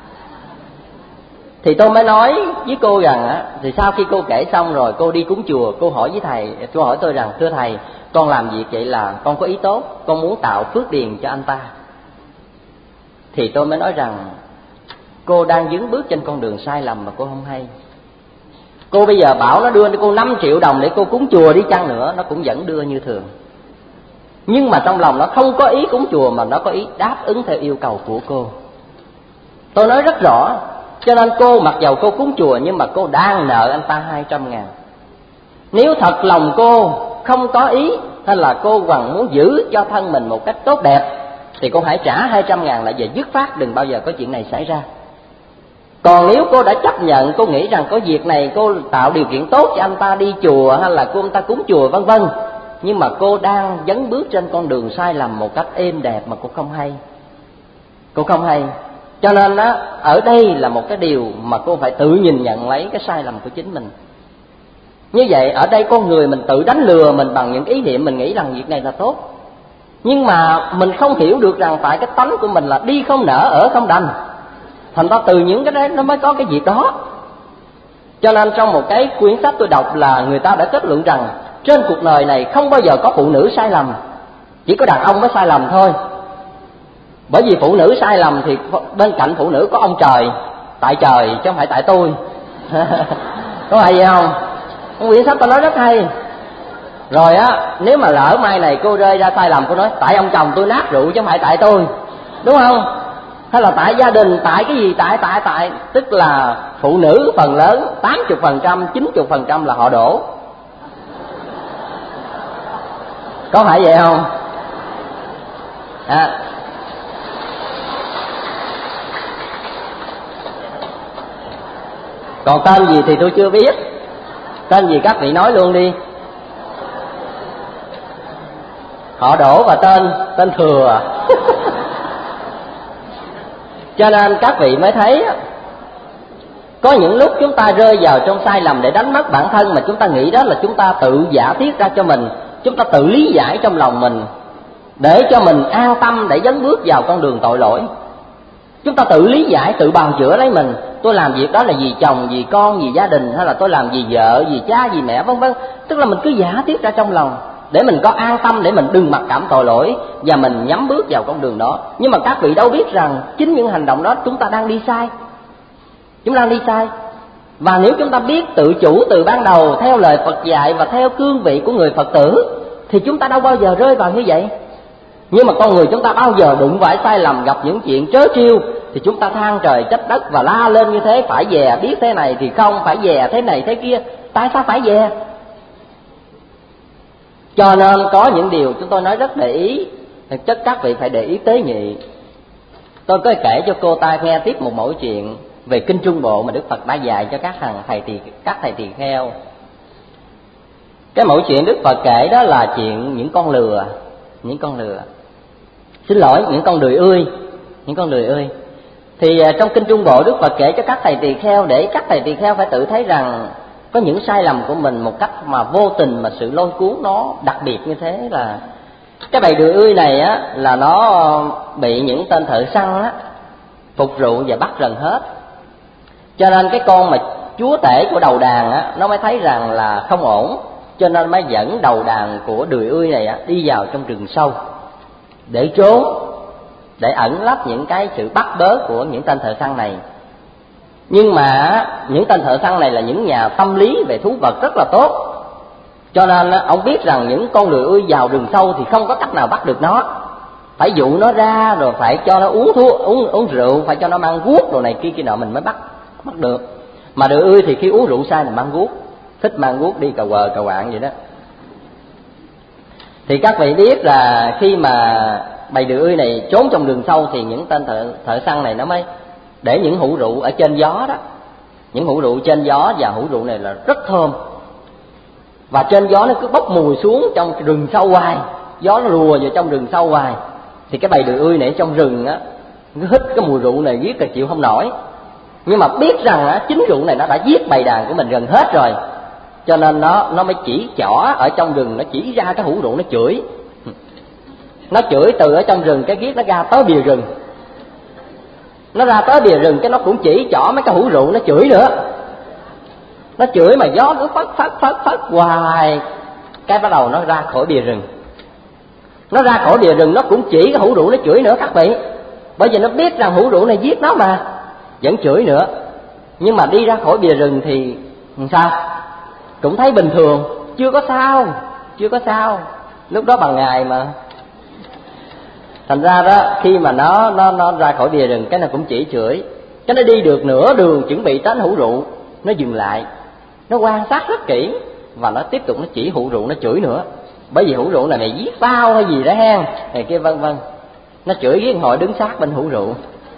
Thì tôi mới nói với cô rằng á, thì sau khi cô kể xong rồi cô đi cúng chùa, cô hỏi với thầy, cô hỏi tôi rằng thưa thầy, con làm việc vậy là con có ý tốt, con muốn tạo phước điền cho anh ta. Thì tôi mới nói rằng cô đang dấn bước trên con đường sai lầm mà cô không hay. Cô bây giờ bảo nó đưa cho cô năm triệu đồng để cô cúng chùa đi chăng nữa, nó cũng vẫn đưa như thường. Nhưng mà trong lòng nó không có ý cúng chùa, mà nó có ý đáp ứng theo yêu cầu của cô. Tôi nói rất rõ. Cho nên cô mặc dầu cô cúng chùa nhưng mà cô đang nợ anh ta hai trăm ngàn. Nếu thật lòng cô không có ý, hay là cô còn muốn giữ cho thân mình một cách tốt đẹp, thì cô hãy trả hai trăm ngàn lại về dứt phát, đừng bao giờ có chuyện này xảy ra. Còn nếu cô đã chấp nhận, cô nghĩ rằng có việc này cô tạo điều kiện tốt cho anh ta đi chùa, hay là cô anh ta cúng chùa vân vân, nhưng mà cô đang dấn bước trên con đường sai lầm một cách êm đẹp mà cô không hay. Cô không hay. Cho nên đó, ở đây là một cái điều mà cô phải tự nhìn nhận lấy cái sai lầm của chính mình. Như vậy ở đây con người mình tự đánh lừa mình bằng những ý niệm mình nghĩ rằng việc này là tốt. Nhưng mà mình không hiểu được rằng tại cái tánh của mình là đi không nở, ở không đành. Thành ra từ những cái đấy nó mới có cái việc đó. Cho nên trong một cái quyển sách tôi đọc là người ta đã kết luận rằng trên cuộc đời này không bao giờ có phụ nữ sai lầm, chỉ có đàn ông mới sai lầm thôi. Bởi vì phụ nữ sai lầm thì bên cạnh phụ nữ có ông trời, tại trời chứ không phải tại tôi. Có phải vậy không? Quyển sách tôi nói rất hay. Rồi á, nếu mà lỡ mai này cô rơi ra sai lầm, cô nói tại ông chồng tôi nát rượu chứ không phải tại tôi, đúng không? Hay là tại gia đình, tại cái gì, tại tại tại tức là phụ nữ phần lớn tám mươi phần trăm, chín mươi phần trăm là họ đổ. Có phải vậy không? À, còn tên gì thì tôi chưa biết. Tên gì các vị nói luôn đi. Họ đổ và tên tên thừa. Cho nên các vị mới thấy có những lúc chúng ta rơi vào trong sai lầm để đánh mất bản thân, mà chúng ta nghĩ đó là chúng ta tự giả thiết ra cho mình, chúng ta tự lý giải trong lòng mình để cho mình an tâm để dấn bước vào con đường tội lỗi. Chúng ta tự lý giải, tự bào chữa lấy mình. Tôi làm việc đó là vì chồng, vì con, vì gia đình, hay là tôi làm vì vợ, vì cha, vì mẹ, vân vân. Tức là mình cứ giả thiết ra trong lòng để mình có an tâm, để mình đừng mặc cảm tội lỗi và mình nhắm bước vào con đường đó. Nhưng mà các vị đâu biết rằng chính những hành động đó chúng ta đang đi sai. Chúng ta đang đi sai. Và nếu chúng ta biết tự chủ từ ban đầu theo lời Phật dạy và theo cương vị của người Phật tử thì chúng ta đâu bao giờ rơi vào như vậy. Nhưng mà con người chúng ta bao giờ đụng phải sai lầm, gặp những chuyện trớ trêu thì chúng ta than trời trách đất và la lên như thế. Phải dè, biết thế này thì không, phải dè thế này thế kia. Tại sao phải dè? Cho nên có những điều chúng tôi nói rất để ý, chắc các vị phải để ý tế nhị. Tôi có kể cho cô ta nghe tiếp một mẫu chuyện về Kinh Trung Bộ mà Đức Phật đã dạy cho các thằng thầy tỳ các thầy tỳ kheo. Cái mẫu chuyện Đức Phật kể đó là chuyện những con lừa, những con lừa. Xin lỗi, những con đười ươi, những con đười ươi. Thì trong Kinh Trung Bộ Đức Phật kể cho các thầy tỳ kheo để các thầy tỳ kheo phải tự thấy rằng có những sai lầm của mình một cách mà vô tình mà sự lôi cuốn nó đặc biệt như thế. Là cái bầy đười ươi này á là nó bị những tên thợ săn á phục rượu và bắt rần hết. Cho nên cái con mà chúa tể của đầu đàn á, nó mới thấy rằng là không ổn, cho nên mới dẫn đầu đàn của đười ươi này á, đi vào trong rừng sâu để trốn, để ẩn lấp những cái sự bắt bớ của những tên thợ săn này. Nhưng mà những tên thợ săn này là những nhà tâm lý về thú vật rất là tốt, cho nên ông biết rằng những con đười ươi vào rừng sâu thì không có cách nào bắt được nó, phải dụ nó ra rồi phải cho nó uống thuốc, uống uống rượu, phải cho nó mang guốc đồ này kia kia nọ mình mới bắt bắt được. Mà đười ươi thì khi uống rượu say là mang guốc, thích mang guốc đi cà quờ cà quạng vậy đó. Thì các vị biết là khi mà bầy đười ươi này trốn trong rừng sâu thì những tên thợ, thợ săn này nó mới để những hũ rượu ở trên gió đó. Những hũ rượu trên gió, và hũ rượu này là rất thơm, và trên gió nó cứ bốc mùi xuống trong rừng sâu hoài, gió nó lùa vào trong rừng sâu hoài. Thì cái bầy đười ươi này trong rừng á, nó hít cái mùi rượu này giết là chịu không nổi. Nhưng mà biết rằng á, chính rượu này nó đã giết bầy đàn của mình gần hết rồi, cho nên nó nó mới chỉ chỏ ở trong rừng, nó chỉ ra cái hũ rượu, nó chửi. Nó chửi từ ở trong rừng, cái giết nó ra tới bìa rừng. Nó ra tới bìa rừng cái nó cũng chỉ chỏ mấy cái hũ rượu, nó chửi nữa. Nó chửi mà gió cứ phất phất phất phất hoài. Cái bắt đầu nó ra khỏi bìa rừng. Nó ra khỏi bìa rừng nó cũng chỉ cái hũ rượu, nó chửi nữa các vị. Bởi vì nó biết rằng hũ rượu này giết nó mà, vẫn chửi nữa. Nhưng mà đi ra khỏi bìa rừng thì sao? Cũng thấy bình thường, chưa có sao, chưa có sao. Lúc đó bằng ngày mà. Thành ra đó, khi mà nó nó nó ra khỏi bìa rừng cái nó cũng chỉ chửi. Cái nó đi được nửa đường chuẩn bị đến hũ rượu, nó dừng lại, nó quan sát rất kỹ và nó tiếp tục nó chỉ hũ rượu, nó chửi nữa. Bởi vì hũ rượu là mày giết tao hay gì đó hen, này kia vân vân. Nó chửi với hội đứng sát bên hũ rượu.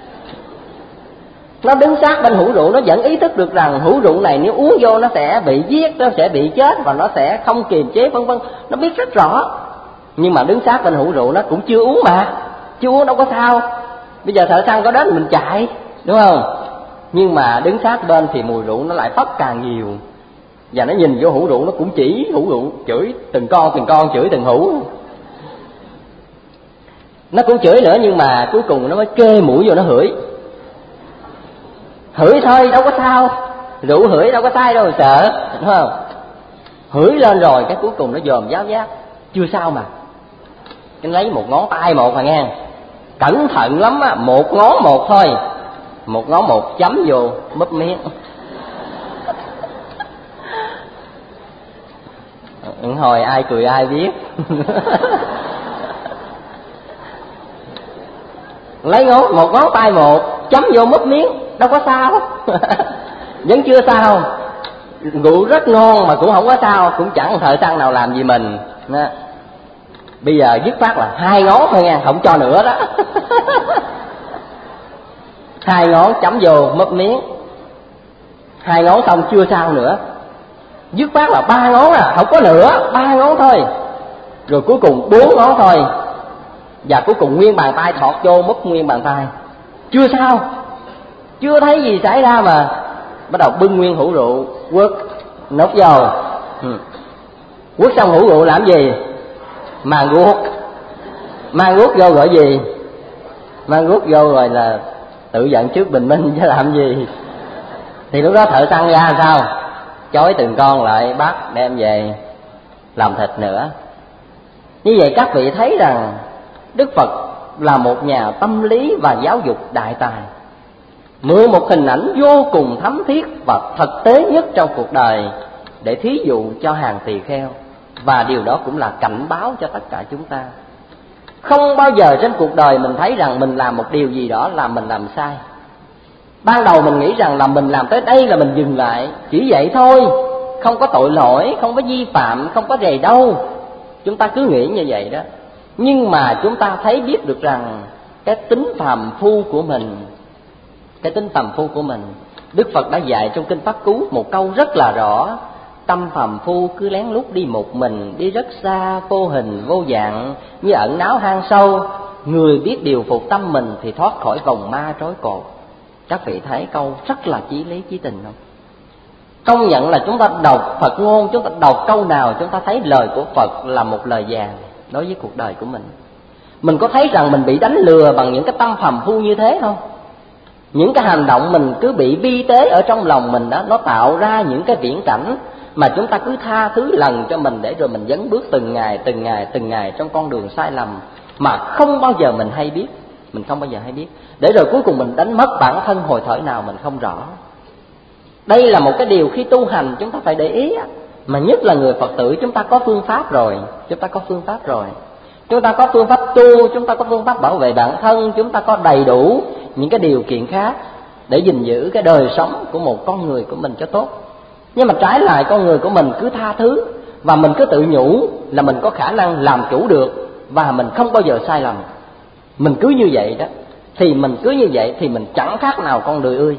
Nó đứng sát bên hũ rượu, nó vẫn ý thức được rằng hũ rượu này nếu uống vô nó sẽ bị giết, nó sẽ bị chết và nó sẽ không kiềm chế vân vân. Nó biết rất rõ. Nhưng mà đứng sát bên hũ rượu nó cũng chưa uống mà, chưa uống đâu có sao. Bây giờ thợ săn có đến mình chạy, đúng không? Nhưng mà đứng sát bên thì mùi rượu nó lại phất càng nhiều. Và nó nhìn vô hũ rượu nó cũng chỉ hũ rượu, chửi từng con từng con, chửi từng hũ. Nó cũng chửi nữa nhưng mà cuối cùng nó mới kê mũi vô nó hửi. Hửi thôi đâu có sao, rượu hửi đâu có sai đâu sợ, đúng không? Hửi lên rồi cái cuối cùng nó dòm giáo giác, chưa sao mà. Cái lấy một ngón tay một mà nghe, cẩn thận lắm á, một ngón một thôi, một ngón một chấm vô mấp miếng. Hồi ai cười ai biết. Lấy ngón một ngón tay một chấm vô mấp miếng, đâu có sao. Vẫn chưa sao. Rượu rất ngon mà cũng không có sao, cũng chẳng thợ săn nào làm gì mình. Bây giờ dứt phát là hai ngón thôi nha, không cho nữa đó. Hai ngón chấm vô mấp miếng. Hai ngón xong chưa sao nữa, dứt phát là ba ngón à, không có nữa, ba ngón thôi. Rồi cuối cùng bốn ngón thôi. Và cuối cùng nguyên bàn tay thọt vô múp nguyên bàn tay. Chưa sao, chưa thấy gì xảy ra mà. Bắt đầu bưng nguyên hũ rượu quất nốt vô. ừ. Quất xong hũ rượu làm gì? Mang guốc. Mang guốc vô gọi gì? Mang guốc vô rồi là tự giận trước bình minh chứ làm gì. Thì lúc đó thợ săn ra sao? Chói từng con lại bắt đem về làm thịt nữa. Như vậy các vị thấy rằng Đức Phật là một nhà tâm lý và giáo dục đại tài, mượn một hình ảnh vô cùng thấm thiết và thực tế nhất trong cuộc đời để thí dụ cho hàng tỳ kheo. Và điều đó cũng là cảnh báo cho tất cả chúng ta. Không bao giờ trên cuộc đời mình thấy rằng mình làm một điều gì đó là mình làm sai. Ban đầu mình nghĩ rằng là mình làm tới đây là mình dừng lại, chỉ vậy thôi, không có tội lỗi, không có vi phạm, không có gì đâu. Chúng ta cứ nghĩ như vậy đó. Nhưng mà chúng ta thấy biết được rằng cái tính phàm phu của mình, cái tính phàm phu của mình, Đức Phật đã dạy trong Kinh Pháp Cú một câu rất là rõ: tâm phàm phu cứ lén lút đi một mình, đi rất xa, vô hình vô dạng, như ẩn náu hang sâu. Người biết điều phục tâm mình thì thoát khỏi vòng ma trói cột. Các vị thấy câu rất là chí lý chí tình không? Công nhận là chúng ta đọc Phật ngôn, chúng ta đọc câu nào chúng ta thấy lời của Phật là một lời vàng đối với cuộc đời của mình. Mình có thấy rằng mình bị đánh lừa bằng những cái tâm phàm phu như thế không? những cái hành động mình cứ bị vi tế ở trong lòng mình đó, nó tạo ra những cái viễn cảnh mà chúng ta cứ tha thứ lần cho mình, để rồi mình dấn bước từng ngày từng ngày từng ngày trong con đường sai lầm mà không bao giờ mình hay biết, mình không bao giờ hay biết, để rồi cuối cùng mình đánh mất bản thân hồi thở nào mình không rõ. Đây là một cái điều khi tu hành chúng ta phải để ý, mà nhất là người Phật tử chúng ta có phương pháp rồi, chúng ta có phương pháp rồi. Chúng ta có phương pháp tu, chúng ta có phương pháp bảo vệ bản thân, chúng ta có đầy đủ những cái điều kiện khác để gìn giữ cái đời sống của một con người của mình cho tốt. Nhưng mà trái lại con người của mình cứ tha thứ, và mình cứ tự nhủ là mình có khả năng làm chủ được, và mình không bao giờ sai lầm. Mình cứ như vậy đó, thì mình cứ như vậy thì mình chẳng khác nào con đười ươi.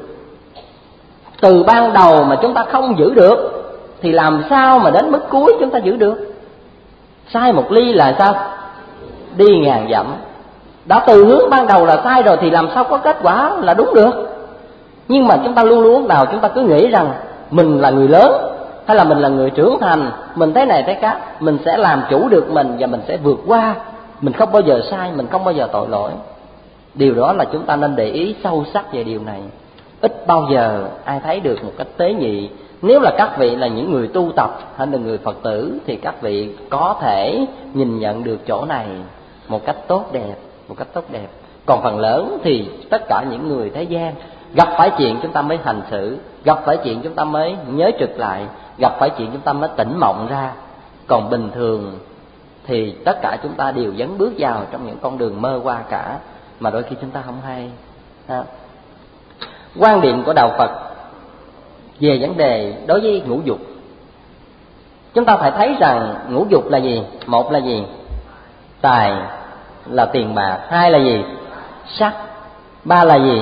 Từ ban đầu mà chúng ta không giữ được thì làm sao mà đến mức cuối chúng ta giữ được? Sai một ly là sao? Đi ngàn dặm. Đã từ hướng ban đầu là sai rồi thì làm sao có kết quả là đúng được? Nhưng mà chúng ta luôn luôn nào chúng ta cứ nghĩ rằng mình là người lớn, hay là mình là người trưởng thành, mình thế này thế khác, mình sẽ làm chủ được mình và mình sẽ vượt qua, mình không bao giờ sai, mình không bao giờ tội lỗi. Điều đó là chúng ta nên để ý sâu sắc về điều này. Ít bao giờ ai thấy được một cách tế nhị. Nếu là các vị là những người tu tập hay là người Phật tử thì các vị có thể nhìn nhận được chỗ này một cách tốt đẹp, một cách tốt đẹp. Còn phần lớn thì tất cả những người thế gian, gặp phải chuyện chúng ta mới hành xử, gặp phải chuyện chúng ta mới nhớ trực lại, gặp phải chuyện chúng ta mới tỉnh mộng ra. Còn bình thường thì tất cả chúng ta đều dấn bước vào trong những con đường mơ qua cả, mà đôi khi chúng ta không hay. Ha. Quan điểm của Đạo Phật về vấn đề đối với ngũ dục, chúng ta phải thấy rằng ngũ dục là gì? Một là gì? Tài, là tiền bạc. Hai là gì? Sắc. Ba là gì?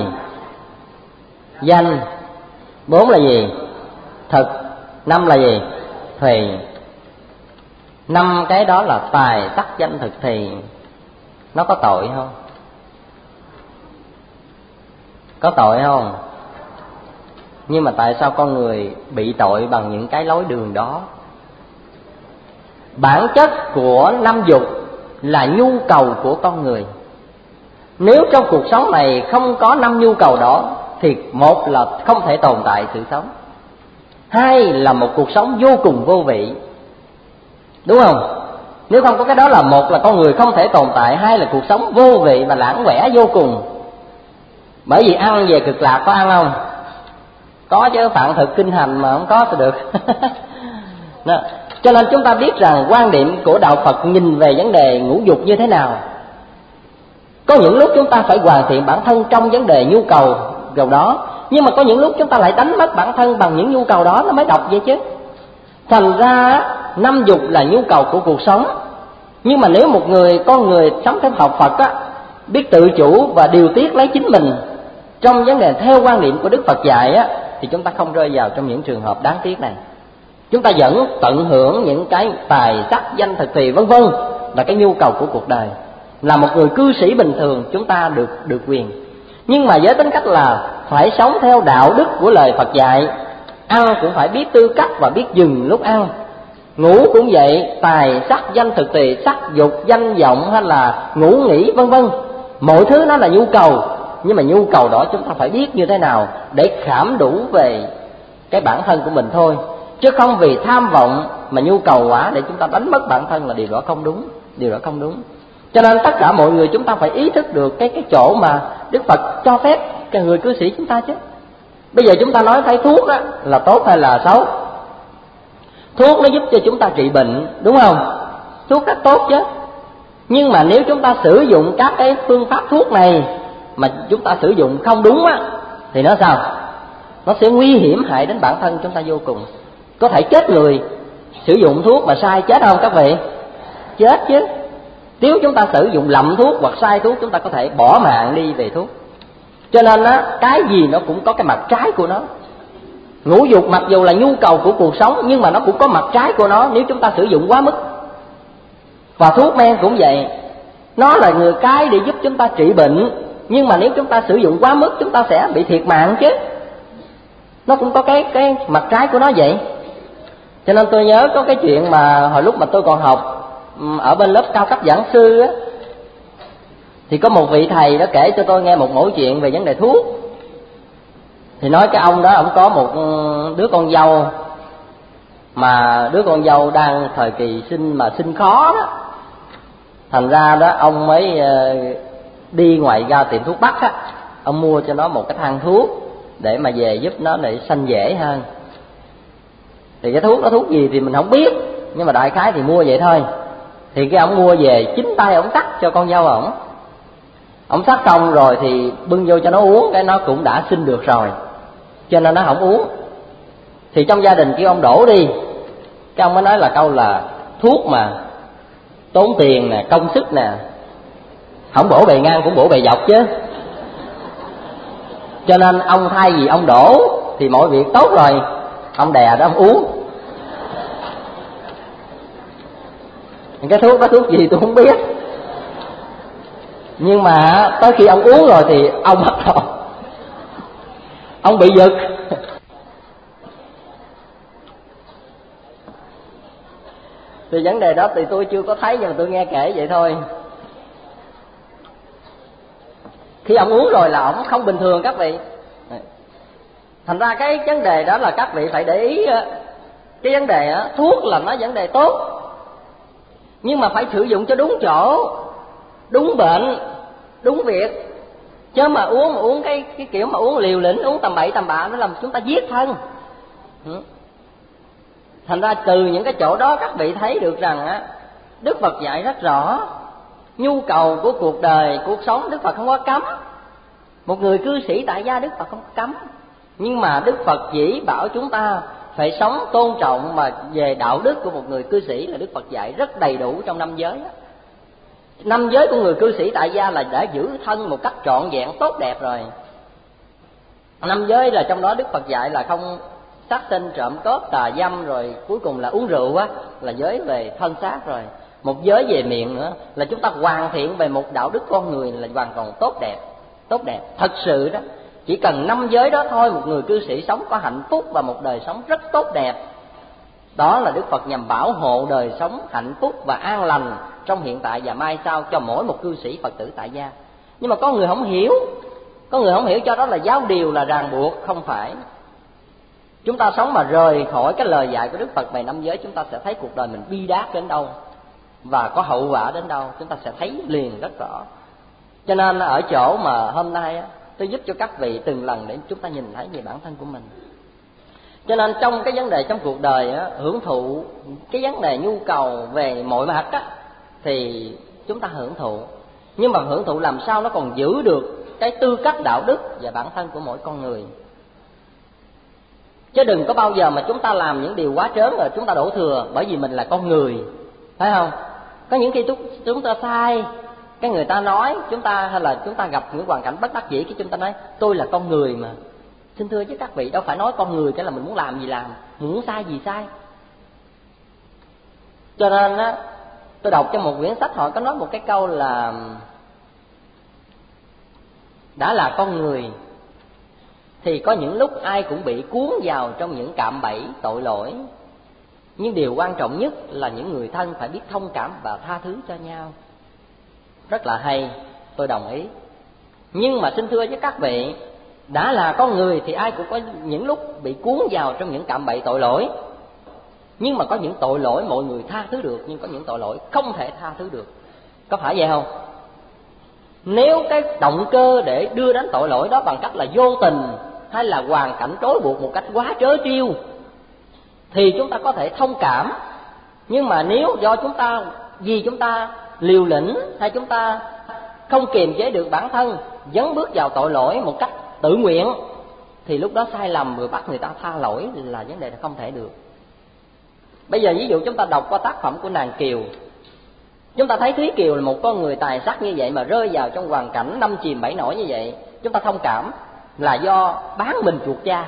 Danh. Bốn là gì? Thực. Năm là gì? Thùy. Năm cái đó là tài, sắc, danh, thực, thì nó có tội không? Có tội không? Nhưng mà tại sao con người bị tội bằng những cái lối đường đó? Bản chất của năm dục là nhu cầu của con người. Nếu trong cuộc sống này không có năm nhu cầu đó thì một là không thể tồn tại sự sống, hai là một cuộc sống vô cùng vô vị, đúng không? Nếu không có cái đó là một là con người không thể tồn tại, hai là cuộc sống vô vị và lãng quẻ vô cùng. Bởi vì ăn về Cực Lạc có ăn không? Có chứ, phạn thực kinh hành mà không có thì được. Đó. Cho nên chúng ta biết rằng quan điểm của Đạo Phật nhìn về vấn đề ngũ dục như thế nào. Có những lúc chúng ta phải hoàn thiện bản thân trong vấn đề nhu cầu cầu đó, nhưng mà có những lúc chúng ta lại đánh mất bản thân bằng những nhu cầu đó, nó mới độc vậy chứ. Thành ra năm dục là nhu cầu của cuộc sống. Nhưng mà nếu một người con người sống theo học Phật á, biết tự chủ và điều tiết lấy chính mình trong vấn đề theo quan điểm của Đức Phật dạy á, thì chúng ta không rơi vào trong những trường hợp đáng tiếc này. Chúng ta vẫn tận hưởng những cái tài sắc danh thực thì vân vân là cái nhu cầu của cuộc đời. Là một người cư sĩ bình thường chúng ta được được quyền, nhưng mà với tính cách là phải sống theo đạo đức của lời Phật dạy. Ăn cũng phải biết tư cách và biết dừng lúc ăn. Ngủ cũng vậy, tài sắc danh thực thì, sắc dục danh vọng hay là ngủ nghỉ vân vân, mọi thứ nó là nhu cầu. Nhưng mà nhu cầu đó chúng ta phải biết như thế nào để khảm đủ về cái bản thân của mình thôi, chứ không vì tham vọng mà nhu cầu quá để chúng ta đánh mất bản thân là điều đó không đúng, điều đó không đúng. Cho nên tất cả mọi người chúng ta phải ý thức được cái cái chỗ mà Đức Phật cho phép cái người cư sĩ chúng ta chứ. Bây giờ chúng ta nói thấy thuốc đó là tốt hay là xấu? Thuốc nó giúp cho chúng ta trị bệnh, đúng không? Thuốc rất tốt chứ. Nhưng mà nếu chúng ta sử dụng các cái phương pháp thuốc này mà chúng ta sử dụng không đúng á, thì nó sao? Nó sẽ nguy hiểm hại đến bản thân chúng ta vô cùng. Có thể chết người. Sử dụng thuốc mà sai chết không các vị? Chết chứ. Nếu chúng ta sử dụng lầm thuốc hoặc sai thuốc, chúng ta có thể bỏ mạng đi về thuốc. Cho nên á, cái gì nó cũng có cái mặt trái của nó. Ngũ dục mặc dù là nhu cầu của cuộc sống, nhưng mà nó cũng có mặt trái của nó nếu chúng ta sử dụng quá mức. Và thuốc men cũng vậy, nó là người cái để giúp chúng ta trị bệnh, nhưng mà nếu chúng ta sử dụng quá mức chúng ta sẽ bị thiệt mạng chứ. Nó cũng có cái cái mặt trái của nó vậy. Cho nên tôi nhớ có cái chuyện mà hồi lúc mà tôi còn học ở bên lớp cao cấp giảng sư á, thì có một vị thầy đó kể cho tôi nghe một mẩu chuyện về vấn đề thuốc. Thì nói cái ông đó, ông có một đứa con dâu, mà đứa con dâu đang thời kỳ sinh mà sinh khó đó, thành ra đó ông mới đi ngoài ra tiệm thuốc bắc á, ông mua cho nó một cái thang thuốc để mà về giúp nó để sanh dễ hơn. Thì cái thuốc đó thuốc gì thì mình không biết, nhưng mà đại khái thì mua vậy thôi. Thì cái ông mua về chính tay ông cắt cho con dâu ổng. Ông cắt xong rồi thì bưng vô cho nó uống, cái nó cũng đã sinh được rồi, cho nên nó không uống. Thì trong gia đình kêu ông đổ đi, cái ông mới nói là câu là thuốc mà tốn tiền nè, công sức nè, không bổ bề ngang cũng bổ bề dọc chứ. Cho nên ông thay vì ông đổ thì mọi việc tốt rồi, ông đè đó ông uống. Cái thuốc đó thuốc gì tôi không biết, nhưng mà tới khi ông uống rồi thì ông bắt đầu ông bị giật. Thì vấn đề đó thì tôi chưa có thấy, nhưng mà tôi nghe kể vậy thôi. Khi ông uống rồi là ông không bình thường các vị. Thành ra cái vấn đề đó là các vị phải để ý. Cái vấn đề đó, thuốc là nó vấn đề tốt, nhưng mà phải sử dụng cho đúng chỗ, đúng bệnh, đúng việc. Chứ mà uống mà uống cái cái kiểu mà uống liều lĩnh, uống tầm bậy tầm bạ, nó làm chúng ta giết thân. Thành ra từ những cái chỗ đó các vị thấy được rằng á, Đức Phật dạy rất rõ nhu cầu của cuộc đời, cuộc sống Đức Phật không có cấm. Một người cư sĩ tại gia Đức Phật không có cấm, nhưng mà Đức Phật chỉ bảo chúng ta phải sống tôn trọng, mà về đạo đức của một người cư sĩ là Đức Phật dạy rất đầy đủ trong năm giới đó. Năm giới của người cư sĩ tại gia là đã giữ thân một cách trọn vẹn tốt đẹp rồi. Năm giới là trong đó Đức Phật dạy là không sát sinh, trộm cướp, tà dâm, rồi cuối cùng là uống rượu á, là giới về thân xác rồi. Một giới về miệng nữa là chúng ta hoàn thiện về một đạo đức con người là hoàn toàn tốt đẹp, tốt đẹp thật sự đó. Chỉ cần năm giới đó thôi, một người cư sĩ sống có hạnh phúc và một đời sống rất tốt đẹp. Đó là Đức Phật nhằm bảo hộ đời sống hạnh phúc và an lành trong hiện tại và mai sau cho mỗi một cư sĩ Phật tử tại gia. Nhưng mà có người không hiểu, có người không hiểu cho đó là giáo điều, là ràng buộc. Không phải. Chúng ta sống mà rời khỏi cái lời dạy của Đức Phật về năm giới, chúng ta sẽ thấy cuộc đời mình bi đát đến đâu và có hậu quả đến đâu, chúng ta sẽ thấy liền rất rõ. Cho nên ở chỗ mà hôm nay tôi giúp cho các vị từng lần để chúng ta nhìn thấy về bản thân của mình. Cho nên trong cái vấn đề trong cuộc đời á, hưởng thụ cái vấn đề nhu cầu về mọi mặt á, thì chúng ta hưởng thụ, nhưng mà hưởng thụ làm sao nó còn giữ được cái tư cách đạo đức và bản thân của mỗi con người. Chứ đừng có bao giờ mà chúng ta làm những điều quá trớn rồi chúng ta đổ thừa, bởi vì mình là con người, phải không? Có những khi chúng ta sai, cái người ta nói chúng ta, hay là chúng ta gặp những hoàn cảnh bất đắc dĩ, cái chúng ta nói tôi là con người mà. Xin thưa với các vị, đâu phải nói con người cái là mình muốn làm gì làm, mình muốn sai gì sai. Cho nên á, tôi đọc trong một quyển sách họ có nói một cái câu là đã là con người thì có những lúc ai cũng bị cuốn vào trong những cạm bẫy tội lỗi, nhưng điều quan trọng nhất là những người thân phải biết thông cảm và tha thứ cho nhau. Rất là hay, tôi đồng ý. Nhưng mà xin thưa với các vị, đã là con người thì ai cũng có những lúc bị cuốn vào trong những cạm bẫy tội lỗi. Nhưng mà có những tội lỗi mọi người tha thứ được, nhưng có những tội lỗi không thể tha thứ được. Có phải vậy không? Nếu cái động cơ để đưa đến tội lỗi đó bằng cách là vô tình, hay là hoàn cảnh trói buộc một cách quá trớ trêu, thì chúng ta có thể thông cảm. Nhưng mà nếu do chúng ta, vì chúng ta liều lĩnh, hay chúng ta không kiềm chế được bản thân, dấn bước vào tội lỗi một cách tự nguyện, thì lúc đó sai lầm rồi bắt người ta tha lỗi là vấn đề là không thể được. Bây giờ ví dụ chúng ta đọc qua tác phẩm của nàng Kiều, chúng ta thấy Thúy Kiều là một con người tài sắc như vậy mà rơi vào trong hoàn cảnh năm chìm bảy nổi như vậy, chúng ta thông cảm là do bán mình chuộc cha.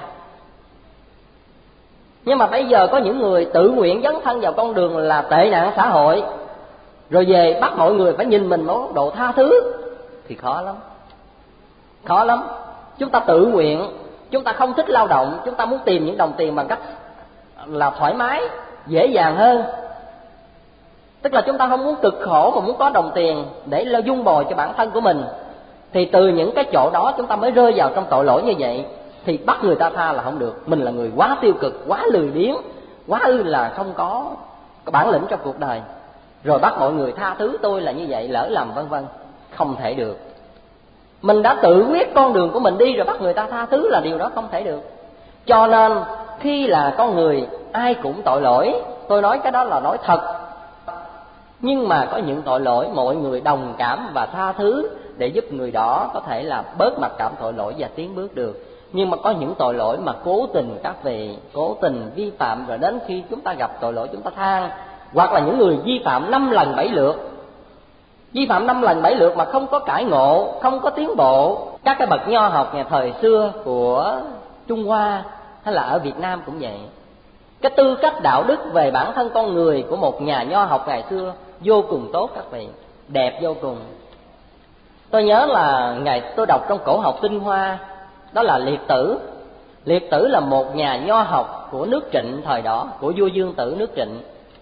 Nhưng mà bây giờ có những người tự nguyện dấn thân vào con đường là tệ nạn xã hội, rồi về bắt mọi người phải nhìn mình một độ tha thứ, thì khó lắm. Khó lắm. Chúng ta tự nguyện, chúng ta không thích lao động, chúng ta muốn tìm những đồng tiền bằng cách là thoải mái, dễ dàng hơn. Tức là chúng ta không muốn cực khổ mà muốn có đồng tiền để lo dung bồi cho bản thân của mình. Thì từ những cái chỗ đó chúng ta mới rơi vào trong tội lỗi như vậy. thì bắt người ta tha là không được. Mình là người quá tiêu cực, quá lười biếng, quá ư là không có bản lĩnh trong cuộc đời, rồi bắt mọi người tha thứ tôi là như vậy, lỡ lầm vân vân. Không thể được. Mình đã tự quyết con đường của mình đi rồi bắt người ta tha thứ là điều đó không thể được. Cho nên khi là con người ai cũng tội lỗi, tôi nói cái đó là nói thật. Nhưng mà có những tội lỗi mọi người đồng cảm và tha thứ để giúp người đó có thể là bớt mặc cảm tội lỗi và tiến bước được. Nhưng mà có những tội lỗi mà cố tình các vị cố tình vi phạm, rồi đến khi chúng ta gặp tội lỗi chúng ta than. Hoặc là những người vi phạm năm lần bảy lượt, vi phạm năm lần bảy lượt mà không có cải ngộ, không có tiến bộ. Các cái bậc nho học ngày thời xưa của Trung Hoa hay là ở Việt Nam cũng vậy. Cái tư cách đạo đức về bản thân con người của một nhà nho học ngày xưa vô cùng tốt các vị, đẹp vô cùng. Tôi nhớ là ngày tôi đọc trong cổ học Tinh Hoa, đó là Liệt Tử. Liệt Tử là một nhà nho học của nước Trịnh thời đó, của vua Dương Tử nước Trịnh.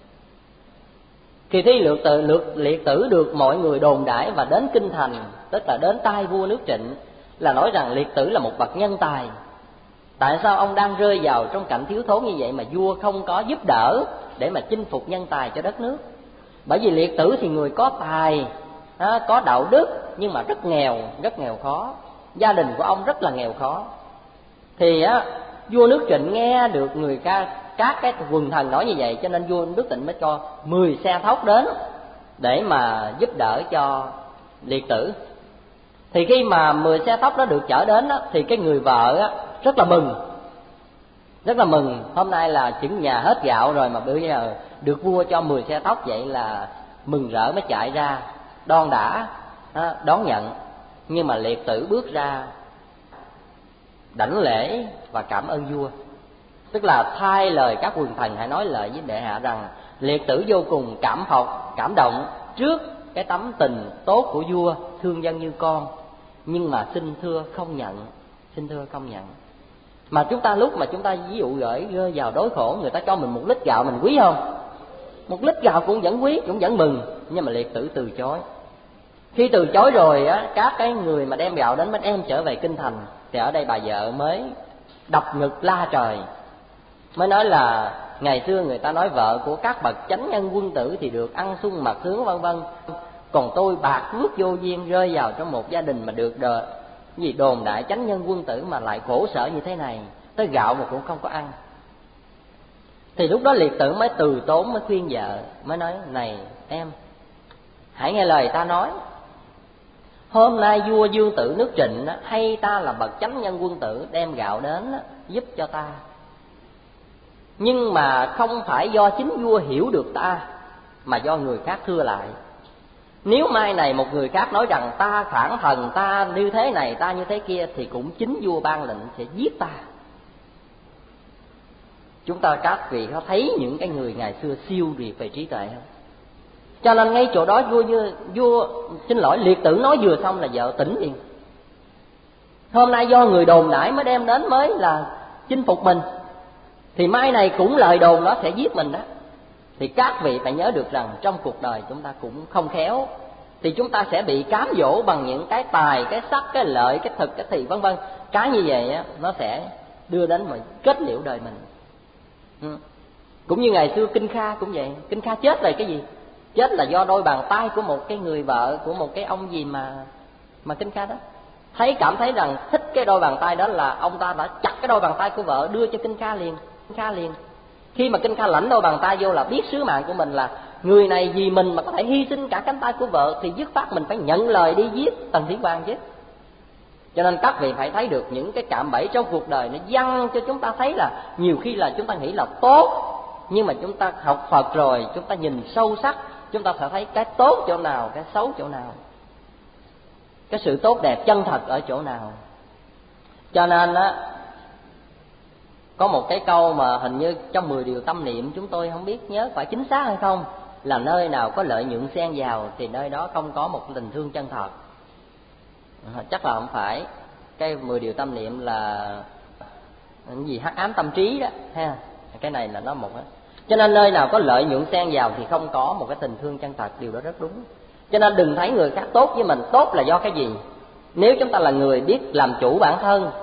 Kỳ thi liệt tử, liệt, liệt tử được mọi người đồn đãi và đến kinh thành, tức là đến tai vua nước Trịnh, là nói rằng Liệt Tử là một bậc nhân tài. Tại sao ông đang rơi vào trong cảnh thiếu thốn như vậy mà vua không có giúp đỡ để mà chinh phục nhân tài cho đất nước? Bởi vì Liệt Tử thì người có tài, có đạo đức, nhưng mà rất nghèo, rất nghèo khó. Gia đình của ông rất là nghèo khó. Thì á, vua nước Trịnh nghe được người ca các cái quần thần nói như vậy, cho nên vua nước Trịnh mới cho mười xe thóc đến để mà giúp đỡ cho Liệt Tử. Thì khi mà mười xe thóc đó được chở đến đó, thì cái người vợ á, rất là mừng, rất là mừng. Hôm nay là chừng nhà hết gạo rồi mà bây giờ được vua cho mười xe thóc, vậy là mừng rỡ mới chạy ra đon đả đón nhận. Nhưng mà Liệt Tử bước ra đảnh lễ và cảm ơn vua, tức là thay lời các quần thần hãy nói lời với bệ hạ rằng Liệt Tử vô cùng cảm phục, cảm động trước cái tấm tình tốt của vua, thương dân như con, nhưng mà xin thưa không nhận, xin thưa không nhận. Mà chúng ta lúc mà chúng ta ví dụ gửi rơi vào đối khổ, người ta cho mình một lít gạo mình quý không? Một lít gạo cũng vẫn quý, cũng vẫn mừng. Nhưng mà Liệt Tử từ chối. Khi từ chối rồi á, các cái người mà đem gạo đến mới đem trở về kinh thành, thì ở đây bà vợ mới đập ngực la trời, mới nói là ngày xưa người ta nói vợ của các bậc chánh nhân quân tử thì được ăn sung mặc sướng vân vân, còn tôi bạc phước vô duyên rơi vào trong một gia đình mà được đờ, gì đồn đại chánh nhân quân tử mà lại khổ sở như thế này, tới gạo mà cũng không có ăn. Thì lúc đó Liệt Tử mới từ tốn, mới khuyên vợ, mới nói này em, hãy nghe lời ta nói. Hôm nay vua Dương Tử nước Trịnh hay ta là bậc chánh nhân quân tử đem gạo đến giúp cho ta, nhưng mà không phải do chính vua hiểu được ta, mà do người khác thưa lại. Nếu mai này một người khác nói rằng ta phản thần, ta như thế này, ta như thế kia, thì cũng chính vua ban lệnh sẽ giết ta. Chúng ta các vị có thấy những cái người ngày xưa siêu việt về trí tuệ không? Cho nên ngay chỗ đó vua như vua xin lỗi Liệt Tử nói vừa xong là vợ tỉnh liền. Hôm nay do người đồn đãi mới đem đến mới là chinh phục mình, thì mai này cũng lời đồn đó sẽ giết mình đó. Thì các vị phải nhớ được rằng trong cuộc đời chúng ta cũng không khéo, thì chúng ta sẽ bị cám dỗ bằng những cái tài, cái sắc, cái lợi, cái thực, cái thị vân vân. Cái như vậy á, nó sẽ đưa đến mà kết liễu đời mình. Ừ. Cũng như ngày xưa Kinh Kha cũng vậy. Kinh Kha chết là cái gì? Chết là do đôi bàn tay của một cái người vợ, của một cái ông gì mà mà Kinh Kha đó thấy, cảm thấy rằng thích cái đôi bàn tay đó, là ông ta đã chặt cái đôi bàn tay của vợ đưa cho Kinh Kha liền. Kinh Kha liền. Khi mà Kinh Kha lãnh đôi bàn tay vô là biết sứ mạng của mình là người này vì mình mà có thể hy sinh cả cánh tay của vợ, thì dứt khoát mình phải nhận lời đi giết Tần Thủy Hoàng chứ. Cho nên các vị phải thấy được những cái cạm bẫy trong cuộc đời nó dăng cho chúng ta thấy là nhiều khi là chúng ta nghĩ là tốt, nhưng mà chúng ta học Phật rồi, chúng ta nhìn sâu sắc, chúng ta phải thấy cái tốt chỗ nào, cái xấu chỗ nào, cái sự tốt đẹp chân thật ở chỗ nào. Cho nên á, có một cái câu mà hình như trong mười điều tâm niệm, chúng tôi không biết nhớ phải chính xác hay không, là nơi nào có lợi nhuận xen vào thì nơi đó không có một tình thương chân thật. Chắc là không phải. Cái mười điều tâm niệm là cái gì hắc ám tâm trí đó ha. Cái này là nó một đó. Cho nên nơi nào có lợi nhuận xen vào thì không có một cái tình thương chân thật. Điều đó rất đúng. Cho nên đừng thấy người khác tốt với mình. Tốt là do cái gì? Nếu chúng ta là người biết làm chủ bản thân,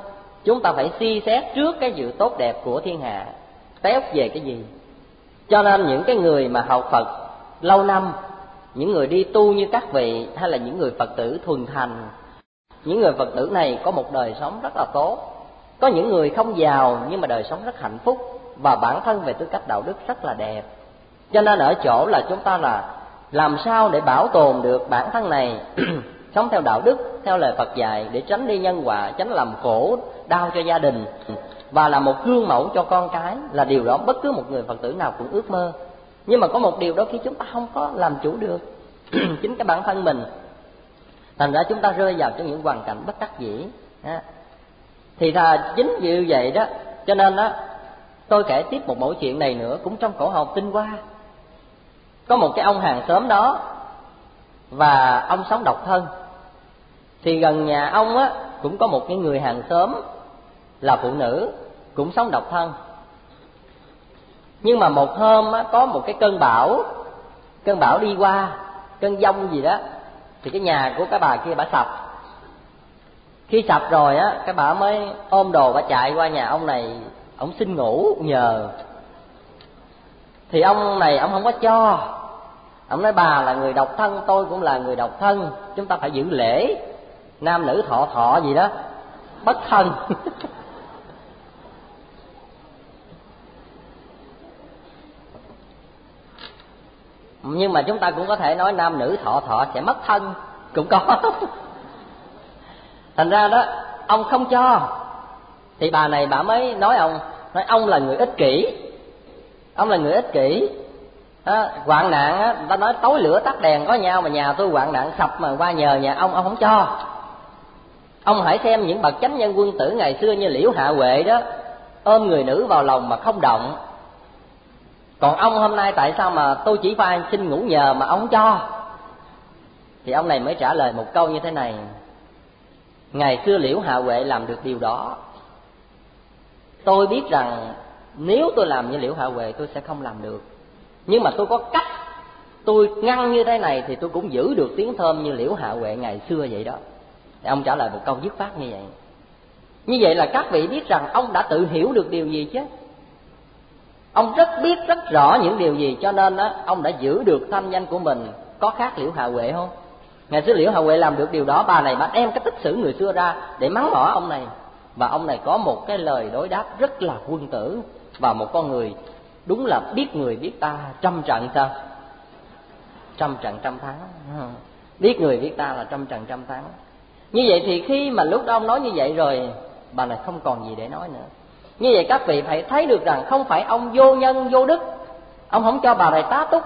chúng ta phải suy xét trước cái sự tốt đẹp của thiên hạ téo về cái gì. Cho nên những cái người mà học Phật lâu năm, những người đi tu như các vị, hay là những người Phật tử thuần thành, những người Phật tử này có một đời sống rất là tốt. Có những người không giàu nhưng mà đời sống rất hạnh phúc, và bản thân về tư cách đạo đức rất là đẹp. Cho nên ở chỗ là chúng ta là làm sao để bảo tồn được bản thân này sống theo đạo đức, theo lời Phật dạy, để tránh đi nhân họa, tránh làm khổ đau cho gia đình, và là một gương mẫu cho con cái, là điều đó bất cứ một người Phật tử nào cũng ước mơ. Nhưng mà có một điều đó khi chúng ta không có làm chủ được chính cái bản thân mình, thành ra chúng ta rơi vào trong những hoàn cảnh bất đắc dĩ. Thì là chính vì vậy đó, cho nên đó tôi kể tiếp một mẫu chuyện này nữa, cũng trong cổ hồn Tinh Hoa. Có một cái ông hàng xóm đó, và ông sống độc thân. Thì gần nhà ông á cũng có một cái người hàng xóm là phụ nữ, cũng sống độc thân. Nhưng mà một hôm á, có một cái cơn bão, cơn bão đi qua, cơn giông gì đó, thì cái nhà của cái bà kia bả sập. Khi sập rồi á, cái bà mới ôm đồ bả chạy qua nhà ông này, ông xin ngủ nhờ. Thì ông này ông không có cho. Ông nói bà là người độc thân, tôi cũng là người độc thân, chúng ta phải giữ lễ nam nữ thọ thọ gì đó, bất thân. Nhưng mà chúng ta cũng có thể nói nam nữ thọ thọ sẽ mất thân, cũng có. Thành ra đó ông không cho. Thì bà này bà mới nói ông, nói ông là người ích kỷ, ông là người ích kỷ. Đó, hoạn nạn á, người ta nói tối lửa tắt đèn có nhau, mà nhà tôi hoạn nạn sập mà qua nhờ nhà ông, ông không cho. Ông hãy xem những bậc chánh nhân quân tử ngày xưa như Liễu Hạ Huệ đó, ôm người nữ vào lòng mà không động. Còn ông hôm nay tại sao mà tôi chỉ phải xin ngủ nhờ mà ông không cho? Thì ông này mới trả lời một câu như thế này: ngày xưa Liễu Hạ Huệ làm được điều đó. Tôi biết rằng nếu tôi làm như Liễu Hạ Huệ tôi sẽ không làm được, nhưng mà tôi có cách, tôi ngăn như thế này thì tôi cũng giữ được tiếng thơm như Liễu Hạ Huệ ngày xưa vậy đó. Thì ông trả lời một câu dứt khoát như vậy. Như vậy là các vị biết rằng ông đã tự hiểu được điều gì chứ. Ông rất biết rất rõ những điều gì, cho nên đó, ông đã giữ được thanh danh của mình. Có khác Liễu Hạ Huệ không? Ngày xưa Liễu Hạ Huệ làm được điều đó, bà này bà đem cái tích sử người xưa ra để mắng mỏ ông này. Và ông này có một cái lời đối đáp rất là quân tử, và một con người đúng là biết người biết ta, trăm trận sao? Trăm trận trăm thắng. Biết người biết ta là trăm trận trăm thắng. Như vậy thì khi mà lúc đó ông nói như vậy rồi, bà này không còn gì để nói nữa. Như vậy các vị phải thấy được rằng không phải ông vô nhân vô đức, ông không cho bà này tá túc,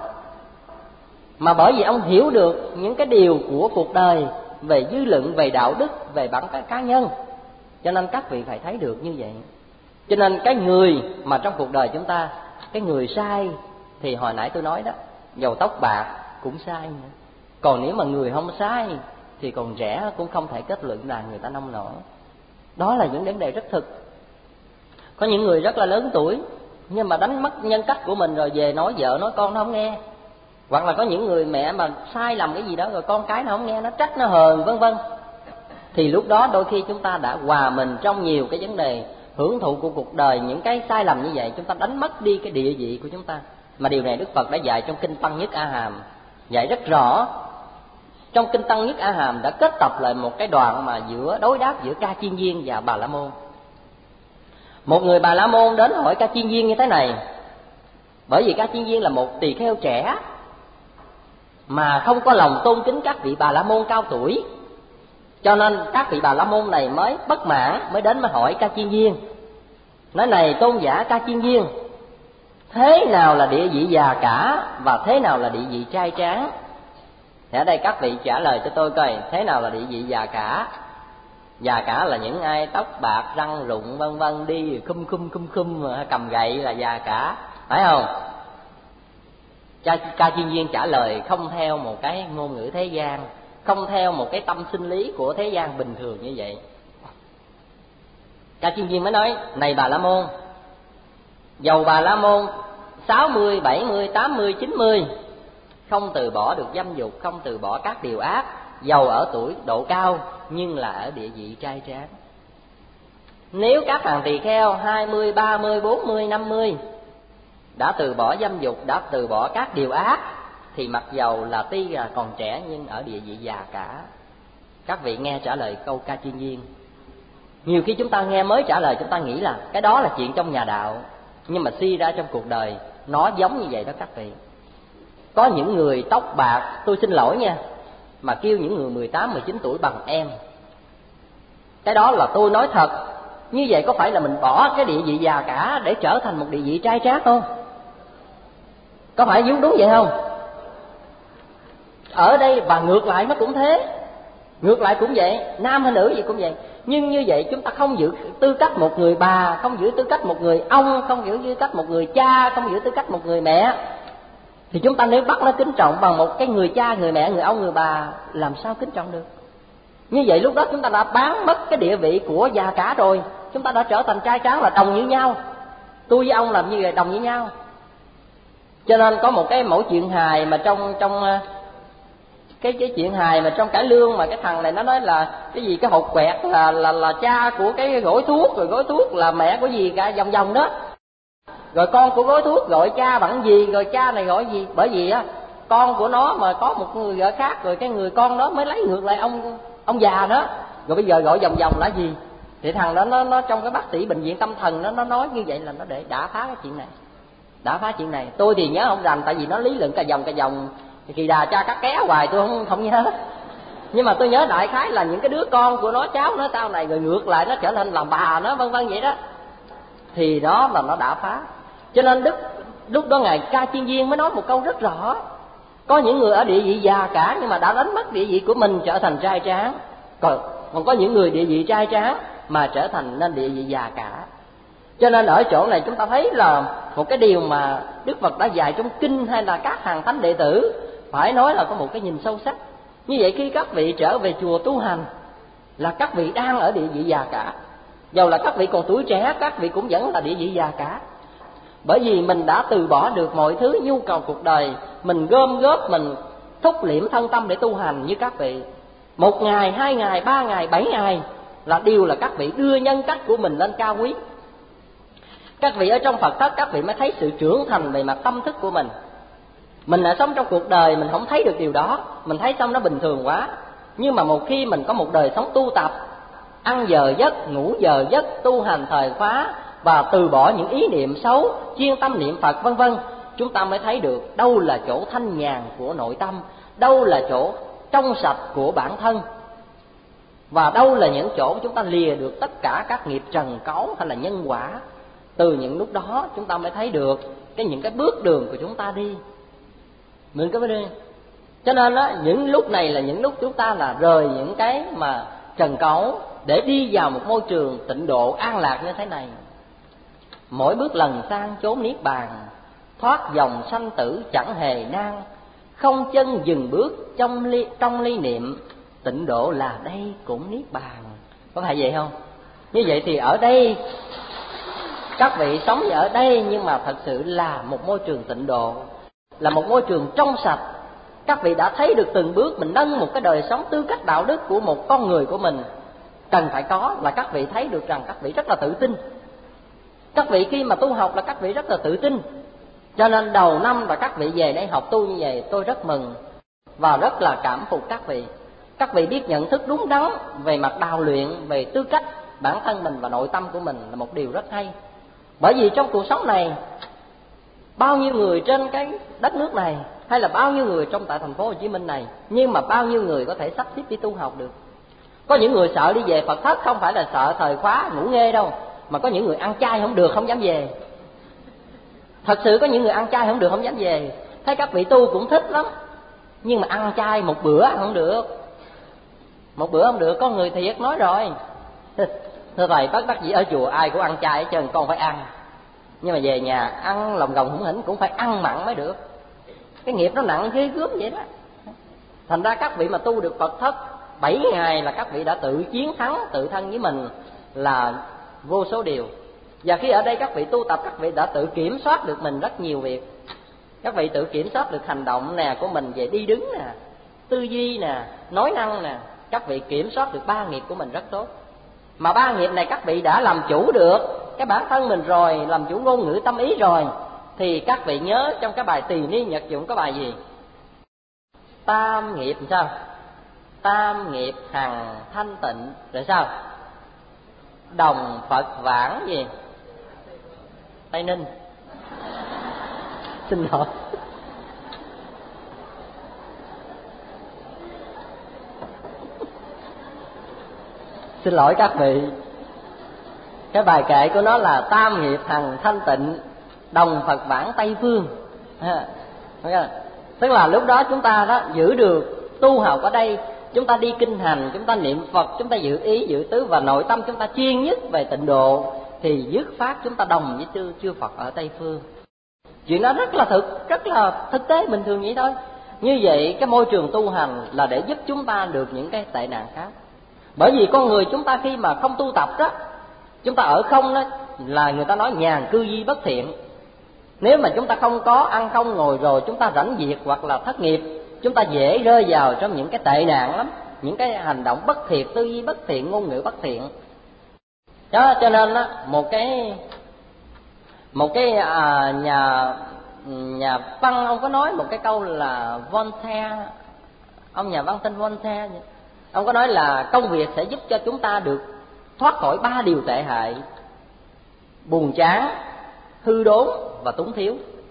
mà bởi vì ông hiểu được những cái điều của cuộc đời, về dư luận, về đạo đức, về bản cách cá nhân. Cho nên các vị phải thấy được như vậy. Cho nên cái người mà trong cuộc đời chúng ta, cái người sai thì hồi nãy tôi nói đó, dầu tóc bạc cũng sai nữa. Còn nếu mà người không sai thì còn trẻ cũng không thể kết luận là người ta nông nổi. Đó là những vấn đề rất thực. Có những người rất là lớn tuổi, nhưng mà đánh mất nhân cách của mình rồi về nói vợ nói con nó không nghe. Hoặc là có những người mẹ mà sai lầm cái gì đó rồi con cái nó không nghe, nó trách nó hờn vân vân. Thì lúc đó đôi khi chúng ta đã hòa mình trong nhiều cái vấn đề hưởng thụ của cuộc đời. Những cái sai lầm như vậy chúng ta đánh mất đi cái địa vị của chúng ta. Mà điều này Đức Phật đã dạy trong Kinh Tăng Nhất A Hàm, dạy rất rõ. Trong Kinh Tăng Nhất A Hàm đã kết tập lại một cái đoạn mà giữa đối đáp giữa Ca Chiên Viên và Bà La Môn. Một người Bà La Môn đến hỏi Ca Chiên Viên như thế này. Bởi vì Ca Chiên Viên là một tỳ kheo trẻ mà không có lòng tôn kính các vị Bà La Môn cao tuổi, cho nên các vị Bà La Môn này mới bất mãn, mới đến mới hỏi Ca Chiên Viên. Nói này tôn giả Ca Chiên Viên, thế nào là địa vị già cả và thế nào là địa vị trai tráng? Thì ở đây các vị trả lời cho tôi coi, thế nào là địa vị già cả? Già cả là những ai tóc bạc, răng rụng vân vân, đi khum khum khum khum cầm gậy là già cả, phải không? Ca, Ca Chiên Viên trả lời không theo một cái ngôn ngữ thế gian, không theo một cái tâm sinh lý của thế gian bình thường như vậy. Ca Chiên Viên mới nói, này Bà La Môn, dầu Bà La Môn sáu mươi, bảy mươi, tám mươi, chín mươi không từ bỏ được dâm dục, không từ bỏ các điều ác, dầu ở tuổi độ cao nhưng là ở địa vị trai tráng. Nếu các hàng tỳ kheo hai mươi, ba mươi, bốn mươi, năm mươi đã từ bỏ dâm dục, đã từ bỏ các điều ác, thì mặc dầu là tuy là còn trẻ nhưng ở địa vị già cả. Các vị nghe trả lời câu Ca Chiên Viên. Nhiều khi chúng ta nghe mới trả lời, chúng ta nghĩ là cái đó là chuyện trong nhà đạo, nhưng mà suy ra trong cuộc đời nó giống như vậy đó các vị. Có những người tóc bạc, tôi xin lỗi nha, mà kêu những người mười tám, mười chín tuổi bằng em. Cái đó là tôi nói thật. Như vậy có phải là mình bỏ cái địa vị già cả để trở thành một địa vị trai trác không? Có phải đúng vậy không? Ở đây và ngược lại nó cũng thế. Ngược lại cũng vậy, nam hay nữ gì cũng vậy. Nhưng như vậy chúng ta không giữ tư cách một người bà, không giữ tư cách một người ông, không giữ tư cách một người cha, không giữ tư cách một người mẹ, thì chúng ta nếu bắt nó kính trọng bằng một cái người cha, người mẹ, người ông, người bà, làm sao kính trọng được? Như vậy lúc đó chúng ta đã bán mất cái địa vị của già cả rồi. Chúng ta đã trở thành trai tráng là đồng như nhau. Tôi với ông làm như vậy đồng như nhau. Cho nên có một cái mẫu chuyện hài mà trong trong cái cái chuyện hài mà trong Cải Lương, mà cái thằng này nó nói là cái gì cái hột quẹt là là là cha của cái gối thuốc, rồi gối thuốc là mẹ của gì cả, vòng vòng đó. Rồi con của gối thuốc gọi cha bằng gì, rồi cha này gọi gì, bởi vì á con của nó mà có một người vợ khác, rồi cái người con đó mới lấy ngược lại ông ông già đó. Rồi bây giờ gọi vòng vòng là gì? Thì thằng đó nó nó trong cái bác sĩ bệnh viện tâm thần nó nó nói như vậy là nó để đã phá cái chuyện này. Đã phá chuyện này. Tôi thì nhớ không rành, tại vì nó lý luận cả vòng cả vòng kỳ đà cha cắt ké hoài tôi không không nhớ. Nhưng mà tôi nhớ đại khái là những cái đứa con của nó, cháu nó sau này, rồi ngược lại nó trở thành làm bà nó, vân vân vậy đó. Thì đó là nó đã phá. Cho nên đức lúc đó ngài Ca Chiên Viên mới nói một câu rất rõ. Có những người ở địa vị già cả nhưng mà đã đánh mất địa vị của mình, trở thành trai tráng. Còn còn có những người địa vị trai tráng mà trở thành nên địa vị già cả. Cho nên ở chỗ này chúng ta thấy là một cái điều mà Đức Phật đã dạy trong kinh, hay là các hàng thánh đệ tử phải nói là có một cái nhìn sâu sắc. Như vậy khi các vị trở về chùa tu hành là các vị đang ở địa vị già cả. Dầu là các vị còn tuổi trẻ, các vị cũng vẫn là địa vị già cả. Bởi vì mình đã từ bỏ được mọi thứ nhu cầu cuộc đời, mình gom góp, mình thúc liệm thân tâm để tu hành như các vị. Một ngày, hai ngày, ba ngày, bảy ngày là điều là các vị đưa nhân cách của mình lên cao quý. Các vị ở trong Phật thất, các vị mới thấy sự trưởng thành về mặt tâm thức của mình. Mình đã sống trong cuộc đời mình không thấy được điều đó, mình thấy xong nó bình thường quá. Nhưng mà một khi mình có một đời sống tu tập, ăn giờ giấc, ngủ giờ giấc, tu hành thời khóa và từ bỏ những ý niệm xấu, chuyên tâm niệm Phật vân vân, chúng ta mới thấy được đâu là chỗ thanh nhàn của nội tâm, đâu là chỗ trong sạch của bản thân, và đâu là những chỗ chúng ta lìa được tất cả các nghiệp trần cấu hay là nhân quả. Từ những lúc đó chúng ta mới thấy được cái những cái bước đường của chúng ta đi. Mình có biết đi. Cho nên đó, những lúc này là những lúc chúng ta là rời những cái mà trần cấu để đi vào một môi trường tịnh độ an lạc như thế này. Mỗi bước lần sang chốn niết bàn, thoát dòng sanh tử chẳng hề nan, không chân dừng bước trong ly, trong ly niệm, tịnh độ là đây cũng niết bàn. Có phải vậy không? Như vậy thì ở đây các vị sống ở đây, nhưng mà thật sự là một môi trường tịnh độ, là một môi trường trong sạch. Các vị đã thấy được từng bước mình nâng một cái đời sống tư cách đạo đức của một con người của mình cần phải có, là các vị thấy được rằng các vị rất là tự tin. Các vị khi mà tu học là các vị rất là tự tin. Cho nên đầu năm là các vị về đây học tu như vậy, tôi rất mừng và rất là cảm phục các vị. Các vị biết nhận thức đúng đắn về mặt đào luyện, về tư cách bản thân mình và nội tâm của mình là một điều rất hay. Bởi vì trong cuộc sống này, bao nhiêu người trên cái đất nước này, hay là bao nhiêu người trong tại thành phố Hồ Chí Minh này, nhưng mà bao nhiêu người có thể sắp xếp đi tu học được. Có những người sợ đi về Phật thất, không phải là sợ thời khóa ngủ nghê đâu, mà có những người ăn chay không được, không dám về. Thật sự có những người ăn chay không được, không dám về. Thấy các vị tu cũng thích lắm, nhưng mà ăn chay một bữa không được. Một bữa không được, có người thiệt nói rồi. Thưa thầy, bất đắc dĩ ở chùa ai cũng ăn chay hết trơn, con phải ăn. Nhưng mà về nhà ăn lòng gồng hủng hỉnh cũng phải ăn mặn mới được. Cái nghiệp nó nặng ghê gớm vậy đó. Thành ra các vị mà tu được Phật thất bảy ngày là các vị đã tự chiến thắng tự thân với mình là vô số điều. Và khi ở đây các vị tu tập, các vị đã tự kiểm soát được mình rất nhiều việc. Các vị tự kiểm soát được hành động nè của mình, về đi đứng nè, tư duy nè, nói năng nè. Các vị kiểm soát được ba nghiệp của mình rất tốt. Mà ba nghiệp này các vị đã làm chủ được cái bản thân mình rồi, làm chủ ngôn ngữ tâm ý rồi, thì các vị nhớ trong cái bài Tỳ Ni Nhật Dụng có bài gì? Tam nghiệp sao? Tam nghiệp hằng thanh tịnh. Rồi sao? Đồng Phật vãng gì? Tây Ninh. Xin lỗi. Xin lỗi các vị. Cái bài kệ của nó là tam nghiệp hằng thanh tịnh, đồng Phật vãng Tây Phương. À, tức là lúc đó chúng ta đó giữ được tu học ở đây, chúng ta đi kinh hành, chúng ta niệm Phật, chúng ta giữ ý giữ tứ, và nội tâm chúng ta chuyên nhất về tịnh độ, thì dứt phát chúng ta đồng với chư, chư Phật ở Tây Phương. Chuyện đó rất là thực, rất là thực tế, bình thường vậy thôi. Như vậy cái môi trường tu hành là để giúp chúng ta được những cái tệ nạn khác. Bởi vì con người chúng ta khi mà không tu tập đó, chúng ta ở không đó, là người ta nói nhàn cư di bất thiện. Nếu mà chúng ta không có ăn không ngồi rồi, chúng ta rảnh việc hoặc là thất nghiệp, chúng ta dễ rơi vào trong những cái tệ nạn lắm, những cái hành động bất thiện, tư duy bất thiện, ngôn ngữ bất thiện. Đó, cho nên đó, một cái một cái à, nhà nhà văn ông có nói một cái câu là Voltaire, ông nhà văn tên Voltaire, ông có nói là công việc sẽ giúp cho chúng ta được thoát khỏi ba điều tệ hại: buồn chán, hư đốn và túng thiếu.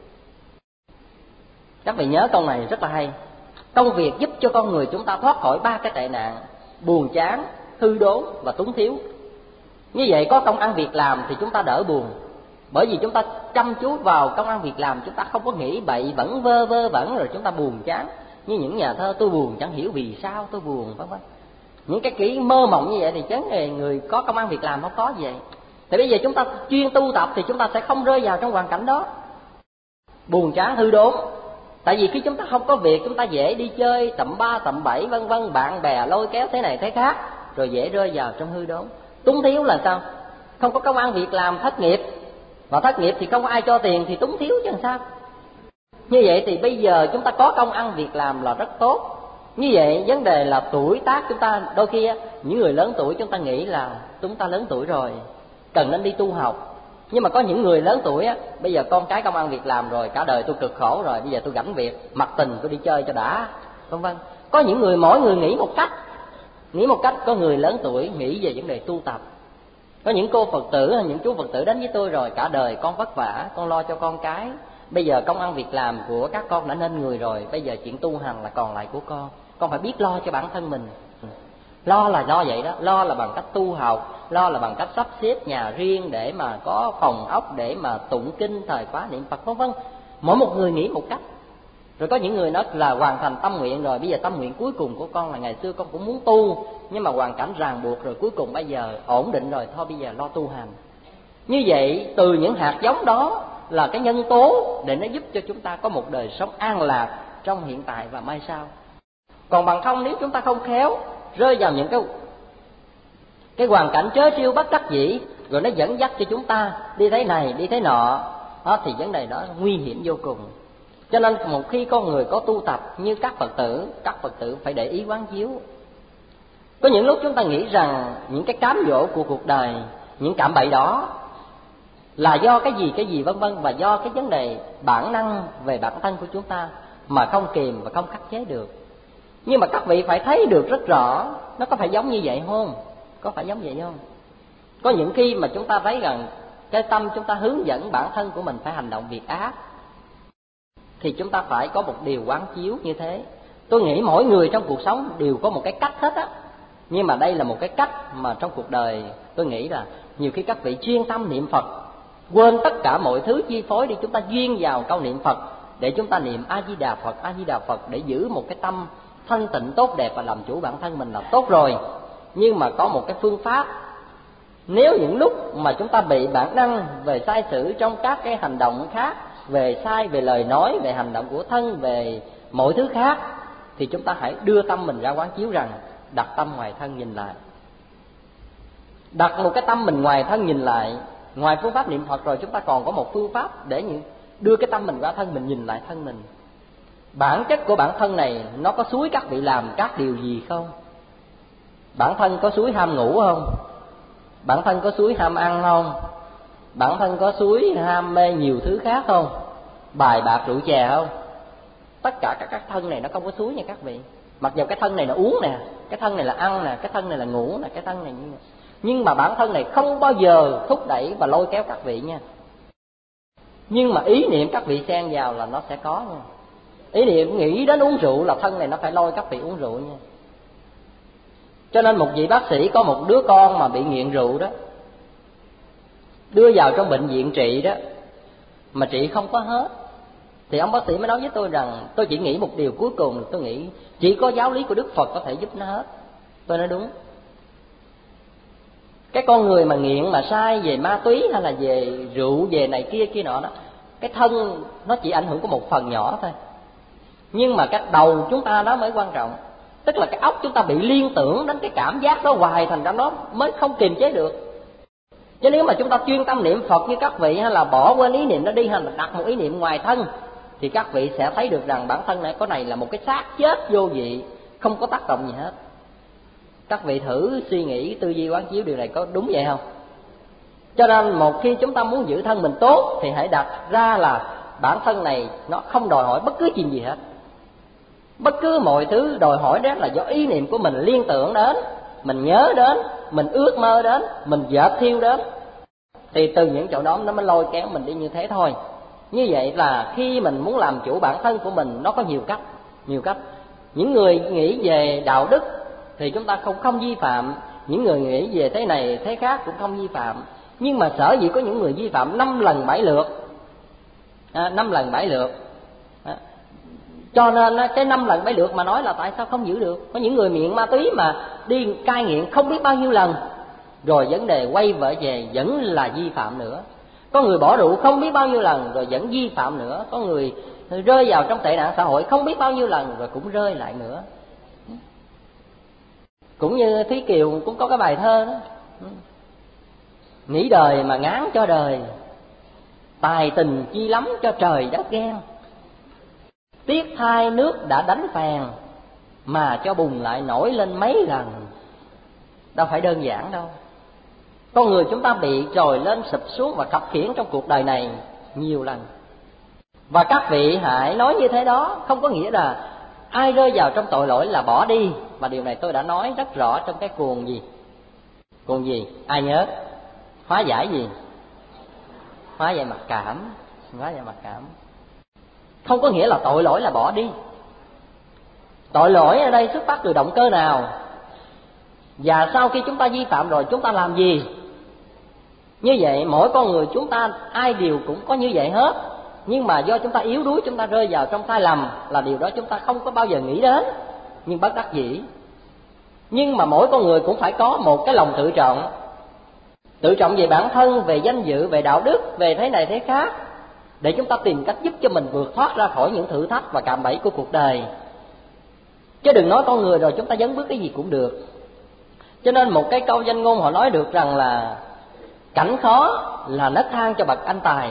Các vị nhớ câu này rất là hay. Công việc giúp cho con người chúng ta thoát khỏi ba cái tệ nạn: buồn chán, hư đốn và túng thiếu. Như vậy có công ăn việc làm thì chúng ta đỡ buồn, bởi vì chúng ta chăm chú vào công ăn việc làm, chúng ta không có nghĩ bậy vẫn vơ vơ vẩn rồi chúng ta buồn chán. Như những nhà thơ tôi buồn chẳng hiểu vì sao tôi buồn, vân vân. Những cái kỹ mơ mộng như vậy thì chớ nghề người có công ăn việc làm không có vậy. Thì bây giờ chúng ta chuyên tu tập thì chúng ta sẽ không rơi vào trong hoàn cảnh đó buồn chán hư đốn. Tại vì khi chúng ta không có việc, chúng ta dễ đi chơi tầm ba tầm bảy vân vân, bạn bè lôi kéo thế này thế khác, rồi dễ rơi vào trong hư đốn. Túng thiếu là sao? Không có công ăn việc làm, thất nghiệp, và thất nghiệp thì không có ai cho tiền thì túng thiếu chứ làm sao. Như vậy thì bây giờ chúng ta có công ăn việc làm là rất tốt. Như vậy vấn đề là tuổi tác chúng ta, đôi khi những người lớn tuổi chúng ta nghĩ là chúng ta lớn tuổi rồi, cần nên đi tu học. Nhưng mà có những người lớn tuổi á, bây giờ con cái công ăn việc làm rồi, cả đời tôi cực khổ rồi, bây giờ tôi rảnh việc, mặc tình tôi đi chơi cho đã, vân vân. Có những người mỗi người nghĩ một cách, nghĩ một cách. Có người lớn tuổi nghĩ về vấn đề tu tập. Có những cô Phật tử, những chú Phật tử đến với tôi rồi, cả đời con vất vả, con lo cho con cái, bây giờ công ăn việc làm của các con đã nên người rồi, bây giờ chuyện tu hành là còn lại của con. Con phải biết lo cho bản thân mình. Lo là lo vậy đó, lo là bằng cách tu học, lo là bằng cách sắp xếp nhà riêng để mà có phòng ốc để mà tụng kinh, thời khóa, niệm Phật, vân vân. Mỗi một người nghĩ một cách. Rồi có những người nói là hoàn thành tâm nguyện rồi, bây giờ tâm nguyện cuối cùng của con là ngày xưa con cũng muốn tu, nhưng mà hoàn cảnh ràng buộc rồi, cuối cùng bây giờ ổn định rồi, thôi bây giờ lo tu hành. Như vậy từ những hạt giống đó là cái nhân tố để nó giúp cho chúng ta có một đời sống an lạc trong hiện tại và mai sau. Còn bằng không, nếu chúng ta không khéo, rơi vào những cái cái hoàn cảnh trớ trêu bất đắc dĩ, rồi nó dẫn dắt cho chúng ta đi thế này đi thế nọ, đó, thì vấn đề đó nguy hiểm vô cùng. Cho nên một khi con người có tu tập như các Phật tử, các Phật tử phải để ý quán chiếu. Có những lúc chúng ta nghĩ rằng những cái cám dỗ của cuộc đời, những cạm bậy đó là do cái gì cái gì vân vân, và do cái vấn đề bản năng về bản thân của chúng ta mà không kìm và không khắc chế được. Nhưng mà các vị phải thấy được rất rõ nó có phải giống như vậy không? Có phải giống vậy không? Có những khi mà chúng ta thấy rằng cái tâm chúng ta hướng dẫn bản thân của mình phải hành động việc ác, thì chúng ta phải có một điều quán chiếu như thế. Tôi nghĩ mỗi người trong cuộc sống đều có một cái cách hết á. Nhưng mà đây là một cái cách mà trong cuộc đời tôi nghĩ là nhiều khi các vị chuyên tâm niệm Phật, quên tất cả mọi thứ chi phối đi, chúng ta duyên vào câu niệm Phật để chúng ta niệm A Di Đà Phật, A Di Đà Phật để giữ một cái tâm thanh tịnh tốt đẹp và làm chủ bản thân mình là tốt rồi. Nhưng mà có một cái phương pháp, nếu những lúc mà chúng ta bị bản năng về sai sử trong các cái hành động khác, về sai về lời nói, về hành động của thân, về mọi thứ khác, thì chúng ta hãy đưa tâm mình ra quán chiếu rằng đặt tâm ngoài thân nhìn lại. Đặt một cái tâm mình ngoài thân nhìn lại. Ngoài phương pháp niệm Phật rồi, chúng ta còn có một phương pháp để đưa cái tâm mình qua thân mình, nhìn lại thân mình. Bản chất của bản thân này nó có xúi các vị làm các điều gì không? Bản thân có xúi ham ngủ không? Bản thân có suối ham ăn không? Bản thân có suối ham mê nhiều thứ khác không? Bài bạc rượu chè không? Tất cả các, các thân này nó không có suối nha các vị. Mặc dù cái thân này là uống nè, cái thân này là ăn nè, cái thân này là ngủ nè, cái thân này như nè. Nhưng mà bản thân này không bao giờ thúc đẩy và lôi kéo các vị nha. Nhưng mà ý niệm các vị xen vào là nó sẽ có nha. Ý niệm nghĩ đến uống rượu là thân này nó phải lôi các vị uống rượu nha. Cho nên một vị bác sĩ có một đứa con mà bị nghiện rượu đó, đưa vào trong bệnh viện trị đó, mà trị không có hết. Thì ông bác sĩ mới nói với tôi rằng tôi chỉ nghĩ một điều cuối cùng, tôi nghĩ chỉ có giáo lý của Đức Phật có thể giúp nó hết. Tôi nói đúng. Cái con người mà nghiện mà sai về ma túy hay là về rượu, về này kia kia nọ đó, cái thân nó chỉ ảnh hưởng có một phần nhỏ thôi. Nhưng mà cái đầu chúng ta đó mới quan trọng. Tức là cái óc chúng ta bị liên tưởng đến cái cảm giác đó hoài, thành ra nó mới không kiềm chế được. Chứ nếu mà chúng ta chuyên tâm niệm Phật như các vị, hay là bỏ quên ý niệm đó đi, hay là đặt một ý niệm ngoài thân, thì các vị sẽ thấy được rằng bản thân này có này là một cái xác chết vô vị, không có tác động gì hết. Các vị thử suy nghĩ, tư duy quán chiếu điều này có đúng vậy không? Cho nên một khi chúng ta muốn giữ thân mình tốt thì hãy đặt ra là bản thân này nó không đòi hỏi bất cứ chuyện gì hết. Bất cứ mọi thứ đòi hỏi đó là do ý niệm của mình liên tưởng đến, mình nhớ đến, mình ước mơ đến, mình dệt thiêu đến. Thì từ những chỗ đó nó mới lôi kéo mình đi như thế thôi. Như vậy là khi mình muốn làm chủ bản thân của mình, nó có nhiều cách, nhiều cách. Những người nghĩ về đạo đức thì chúng ta không không vi phạm, những người nghĩ về thế này thế khác cũng không vi phạm. Nhưng mà sở dĩ có những người vi phạm năm lần bảy lượt, à, năm lần bảy lượt, à, cho nên cái năm lần bảy lượt mà nói là tại sao không giữ được. Có những người nghiện ma túy mà đi cai nghiện không biết bao nhiêu lần, rồi vấn đề quay vợ về vẫn là vi phạm nữa. Có người bỏ rượu không biết bao nhiêu lần rồi vẫn vi phạm nữa. Có người rơi vào trong tệ nạn xã hội không biết bao nhiêu lần rồi cũng rơi lại nữa. Cũng như Thúy Kiều cũng có cái bài thơ đó: nghĩ đời mà ngán cho đời, tài tình chi lắm cho trời đất ghen. Tiếc thay nước đã đánh phèn, mà cho bùng lại nổi lên mấy lần. Đâu phải đơn giản đâu. Con người chúng ta bị trồi lên sụp xuống và khập khiễng trong cuộc đời này nhiều lần. Và các vị hãy nói như thế đó, không có nghĩa là ai rơi vào trong tội lỗi là bỏ đi. Và điều này tôi đã nói rất rõ trong cái cuồng gì? Cuồng gì? Ai nhớ? Hóa giải gì? Hóa giải mặc cảm. Hóa giải mặc cảm. Không có nghĩa là tội lỗi là bỏ đi. Tội lỗi ở đây xuất phát từ động cơ nào? Và sau khi chúng ta vi phạm rồi chúng ta làm gì? Như vậy mỗi con người chúng ta ai đều cũng có như vậy hết. Nhưng mà do chúng ta yếu đuối, chúng ta rơi vào trong sai lầm, là điều đó chúng ta không có bao giờ nghĩ đến, nhưng bất đắc dĩ. Nhưng mà mỗi con người cũng phải có một cái lòng tự trọng. Tự trọng về bản thân, về danh dự, về đạo đức, về thế này thế khác, để chúng ta tìm cách giúp cho mình vượt thoát ra khỏi những thử thách và cạm bẫy của cuộc đời. Chứ đừng nói con người rồi chúng ta dấn bước cái gì cũng được. Cho nên một cái câu danh ngôn họ nói được rằng là cảnh khó là nấc thang cho bậc anh tài,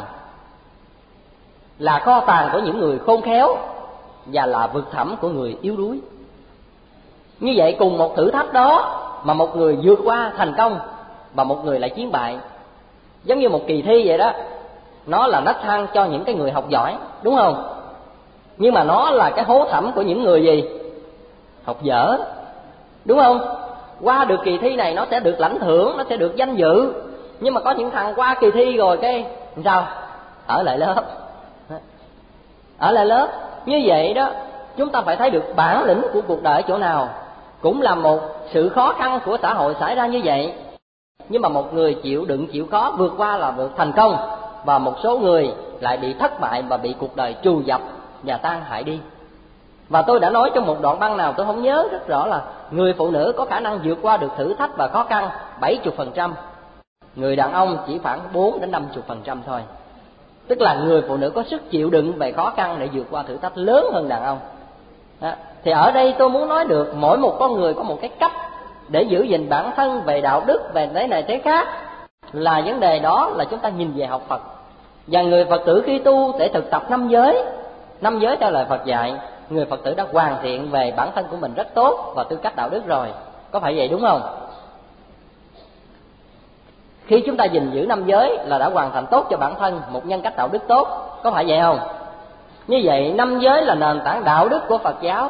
là kho tàng của những người khôn khéo, và là vực thẳm của người yếu đuối. Như vậy cùng một thử thách đó mà một người vượt qua thành công và một người lại chiến bại. Giống như một kỳ thi vậy đó, nó là nấc thang cho những cái người học giỏi, đúng không? Nhưng mà nó là cái hố thẳm của những người gì? Học dở, đúng không? Qua được kỳ thi này nó sẽ được lãnh thưởng, nó sẽ được danh dự. Nhưng mà có những thằng qua kỳ thi rồi cái sao? Ở lại lớp. Ở lại lớp. Như vậy đó, chúng ta phải thấy được bản lĩnh của cuộc đời ở chỗ nào. Cũng là một sự khó khăn của xã hội xảy ra như vậy. Nhưng mà một người chịu đựng, chịu khó, vượt qua là vượt thành công. Và một số người lại bị thất bại và bị cuộc đời trù dập và tan hại đi. Và tôi đã nói trong một đoạn băng nào tôi không nhớ rất rõ là người phụ nữ có khả năng vượt qua được thử thách và khó khăn bảy mươi phần trăm. Người đàn ông chỉ khoảng bốn đến năm mươi phần trăm thôi. Tức là người phụ nữ có sức chịu đựng về khó khăn để vượt qua thử thách lớn hơn đàn ông. Đó. Thì ở đây tôi muốn nói được mỗi một con người có một cái cách để giữ gìn bản thân về đạo đức, về thế này thế khác. Là vấn đề đó là chúng ta nhìn về học Phật. Và người Phật tử khi tu để thực tập năm giới, năm giới theo lời Phật dạy, người Phật tử đã hoàn thiện về bản thân của mình rất tốt và tư cách đạo đức rồi. Có phải vậy đúng không? Khi chúng ta gìn giữ năm giới là đã hoàn thành tốt cho bản thân một nhân cách đạo đức tốt, có phải vậy không? Như vậy năm giới là nền tảng đạo đức của Phật giáo.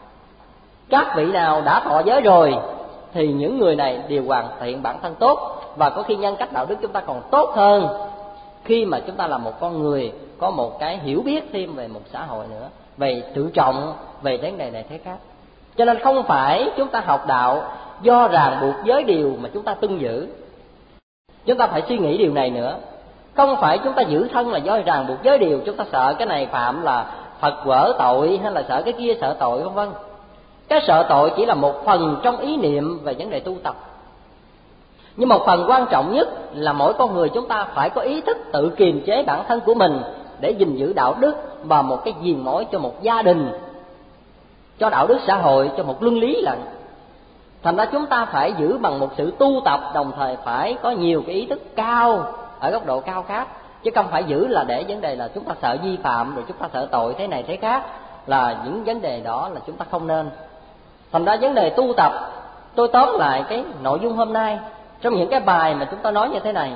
Các vị nào đã thọ giới rồi thì những người này đều hoàn thiện bản thân tốt, và có khi nhân cách đạo đức chúng ta còn tốt hơn khi mà chúng ta là một con người có một cái hiểu biết thêm về một xã hội nữa, về tự trọng, về vấn đề này thế khác. Cho nên không phải chúng ta học đạo do ràng buộc giới điều mà chúng ta tuân giữ. Chúng ta phải suy nghĩ điều này nữa. Không phải chúng ta giữ thân là do ràng buộc giới điều, chúng ta sợ cái này phạm là Phật quở tội, hay là sợ cái kia sợ tội, vân vân. Cái sợ tội chỉ là một phần trong ý niệm về vấn đề tu tập. Nhưng một phần quan trọng nhất là mỗi con người chúng ta phải có ý thức tự kiềm chế bản thân của mình để gìn giữ đạo đức và một cái diền mối cho một gia đình, cho đạo đức xã hội, cho một luân lý lận. Thành ra chúng ta phải giữ bằng một sự tu tập, đồng thời phải có nhiều cái ý thức cao ở góc độ cao khác, chứ không phải giữ là để vấn đề là chúng ta sợ vi phạm rồi chúng ta sợ tội thế này thế khác, là những vấn đề đó là chúng ta không nên. Thành ra vấn đề tu tập, tôi tóm lại cái nội dung hôm nay trong những cái bài mà chúng ta nói như thế này.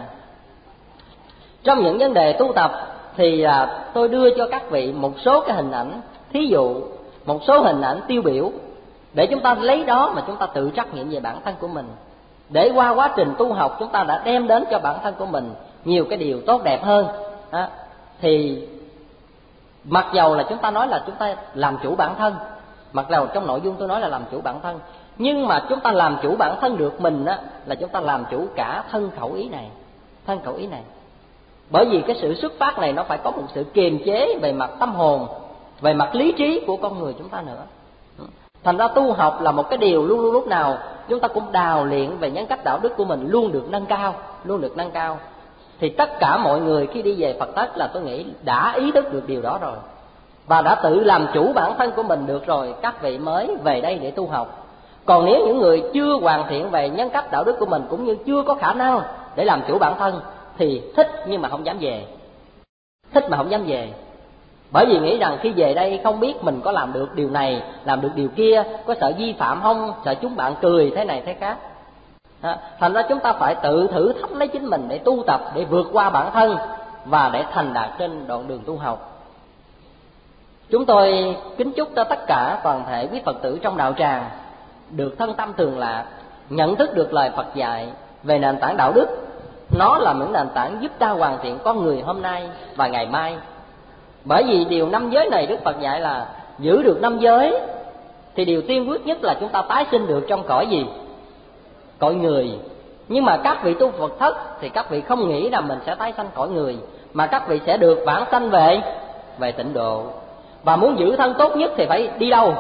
Trong những vấn đề tu tập thì à, tôi đưa cho các vị một số cái hình ảnh, thí dụ một số hình ảnh tiêu biểu, để chúng ta lấy đó mà chúng ta tự trắc nghiệm về bản thân của mình, để qua quá trình tu học chúng ta đã đem đến cho bản thân của mình nhiều cái điều tốt đẹp hơn. Đó. Thì mặc dầu là chúng ta nói là chúng ta làm chủ bản thân, mặc dầu trong nội dung tôi nói là làm chủ bản thân, nhưng mà chúng ta làm chủ bản thân được mình á, là chúng ta làm chủ cả thân khẩu ý này, thân khẩu ý này. Bởi vì cái sự xuất phát này nó phải có một sự kiềm chế về mặt tâm hồn, về mặt lý trí của con người chúng ta nữa. Thành ra tu học là một cái điều luôn luôn lúc nào chúng ta cũng đào luyện về nhân cách đạo đức của mình luôn được nâng cao, luôn được nâng cao. Thì tất cả mọi người khi đi về Phật thất là tôi nghĩ đã ý thức được điều đó rồi, và đã tự làm chủ bản thân của mình được rồi, các vị mới về đây để tu học. Còn nếu những người chưa hoàn thiện về nhân cách đạo đức của mình, cũng như chưa có khả năng để làm chủ bản thân, thì thích nhưng mà không dám về, thích mà không dám về. Bởi vì nghĩ rằng khi về đây không biết mình có làm được điều này, làm được điều kia, có sợ vi phạm không, sợ chúng bạn cười thế này thế khác. Thành ra chúng ta phải tự thử thách lấy chính mình để tu tập, để vượt qua bản thân và để thành đạt trên đoạn đường tu học. Chúng tôi kính chúc cho tất cả toàn thể quý Phật tử trong đạo tràng được thân tâm thường lạc, nhận thức được lời Phật dạy về nền tảng đạo đức. Nó là những nền tảng giúp ta hoàn thiện con người hôm nay và ngày mai. Bởi vì điều năm giới này Đức Phật dạy là giữ được năm giới thì điều tiên quyết nhất là chúng ta tái sinh được trong cõi gì? Cõi người. Nhưng mà các vị tu Phật thất thì các vị không nghĩ rằng mình sẽ tái sanh cõi người, mà các vị sẽ được vãng sanh về về tịnh độ. Và muốn giữ thân tốt nhất thì phải đi đâu?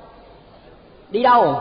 Đi đâu?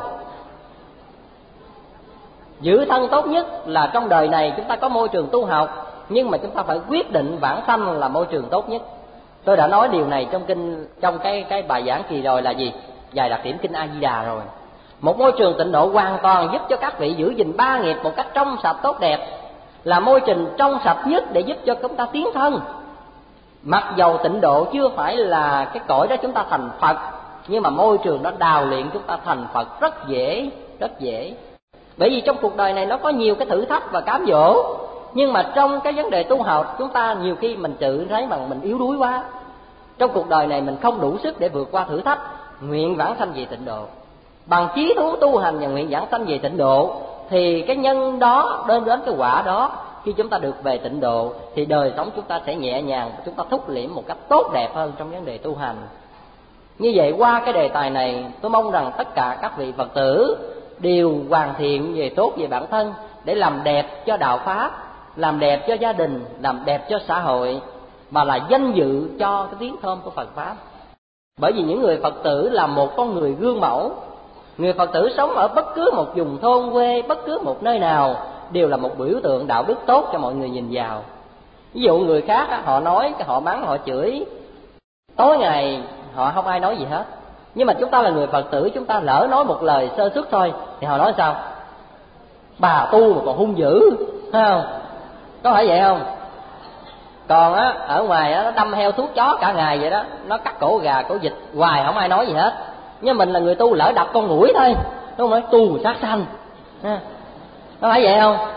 Giữ thân tốt nhất là trong đời này chúng ta có môi trường tu học, nhưng mà chúng ta phải quyết định vãng sanh là môi trường tốt nhất. Tôi đã nói điều này trong kinh, trong cái cái bài giảng kỳ rồi là gì? Vài đặc điểm kinh A Di Đà rồi. Một môi trường tịnh độ hoàn toàn giúp cho các vị giữ gìn ba nghiệp một cách trong sạch tốt đẹp, là môi trường trong sạch nhất để giúp cho chúng ta tiến thân. Mặc dầu tịnh độ chưa phải là cái cõi đó chúng ta thành Phật, nhưng mà môi trường đó đào luyện chúng ta thành Phật rất dễ, rất dễ. Bởi vì trong cuộc đời này nó có nhiều cái thử thách và cám dỗ, nhưng mà trong cái vấn đề tu học chúng ta nhiều khi mình tự thấy bằng mình yếu đuối quá. Trong cuộc đời này mình không đủ sức để vượt qua thử thách, nguyện vãng sanh về tịnh độ. Bằng chí thú tu hành và nguyện vãng sanh về tịnh độ thì cái nhân đó đem đến cái quả đó. Khi chúng ta được về tịnh độ thì đời sống chúng ta sẽ nhẹ nhàng, chúng ta thúc liễm một cách tốt đẹp hơn trong vấn đề tu hành. Như vậy qua cái đề tài này tôi mong rằng tất cả các vị Phật tử đều hoàn thiện về tốt về bản thân, để làm đẹp cho đạo pháp, làm đẹp cho gia đình, làm đẹp cho xã hội, mà là danh dự cho cái tiếng thơm của Phật pháp. Bởi vì những người Phật tử là một con người gương mẫu. Người Phật tử sống ở bất cứ một vùng thôn quê, bất cứ một nơi nào đều là một biểu tượng đạo đức tốt cho mọi người nhìn vào. Ví dụ người khác họ nói, họ mắng, họ chửi, tối ngày họ không ai nói gì hết. Nhưng mà chúng ta là người Phật tử, chúng ta lỡ nói một lời sơ suất thôi thì họ nói sao? Bà tu mà còn hung dữ, thấy không? Có phải vậy không? Còn á, ở ngoài á, nó đâm heo thuốc chó cả ngày vậy đó, nó cắt cổ gà, cổ vịt hoài không ai nói gì hết. Nhưng mình là người tu lỡ đập con muỗi thôi, đúng không? Nói tu sát sanh, có phải vậy không?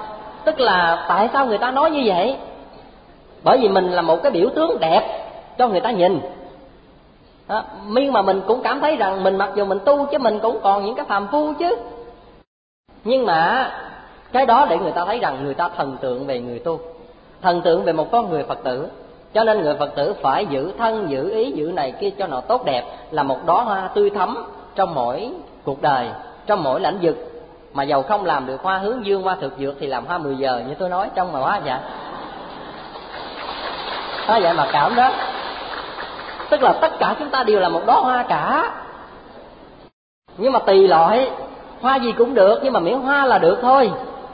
Tức là tại sao người ta nói như vậy? Bởi vì mình là một cái biểu tướng đẹp cho người ta nhìn. Đó, nhưng mà mình cũng cảm thấy rằng mình mặc dù mình tu chứ mình cũng còn những cái phàm phu chứ. Nhưng mà cái đó để người ta thấy rằng người ta thần tượng về người tu, thần tượng về một con người Phật tử. Cho nên người Phật tử phải giữ thân, giữ ý, giữ này kia cho nó tốt đẹp, là một đóa hoa tươi thắm trong mỗi cuộc đời, trong mỗi lãnh vực. Mà dầu không làm được hoa hướng dương, hoa thực dược thì làm hoa mười giờ, như tôi nói trong mà hóa dạ. Hóa vậy mà cảm đó. Tức là tất cả chúng ta đều là một đóa hoa cả. Nhưng mà tùy loại, hoa gì cũng được, nhưng mà miễn hoa là được thôi.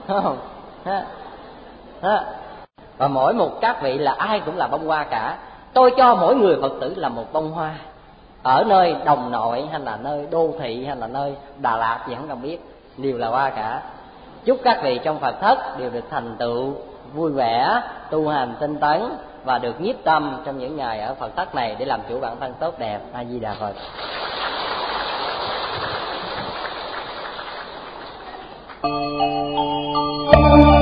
Và mỗi một các vị là ai cũng là bông hoa cả. Tôi cho mỗi người Phật tử là một bông hoa, ở nơi đồng nội hay là nơi đô thị hay là nơi Đà Lạt gì không cần biết, đều là hoa cả. Chúc các vị trong Phật thất đều được thành tựu vui vẻ, tu hành tinh tấn và được nhiếp tâm trong những ngày ở Phật thất này để làm chủ bản thân tốt đẹp. A Di Đà Phật.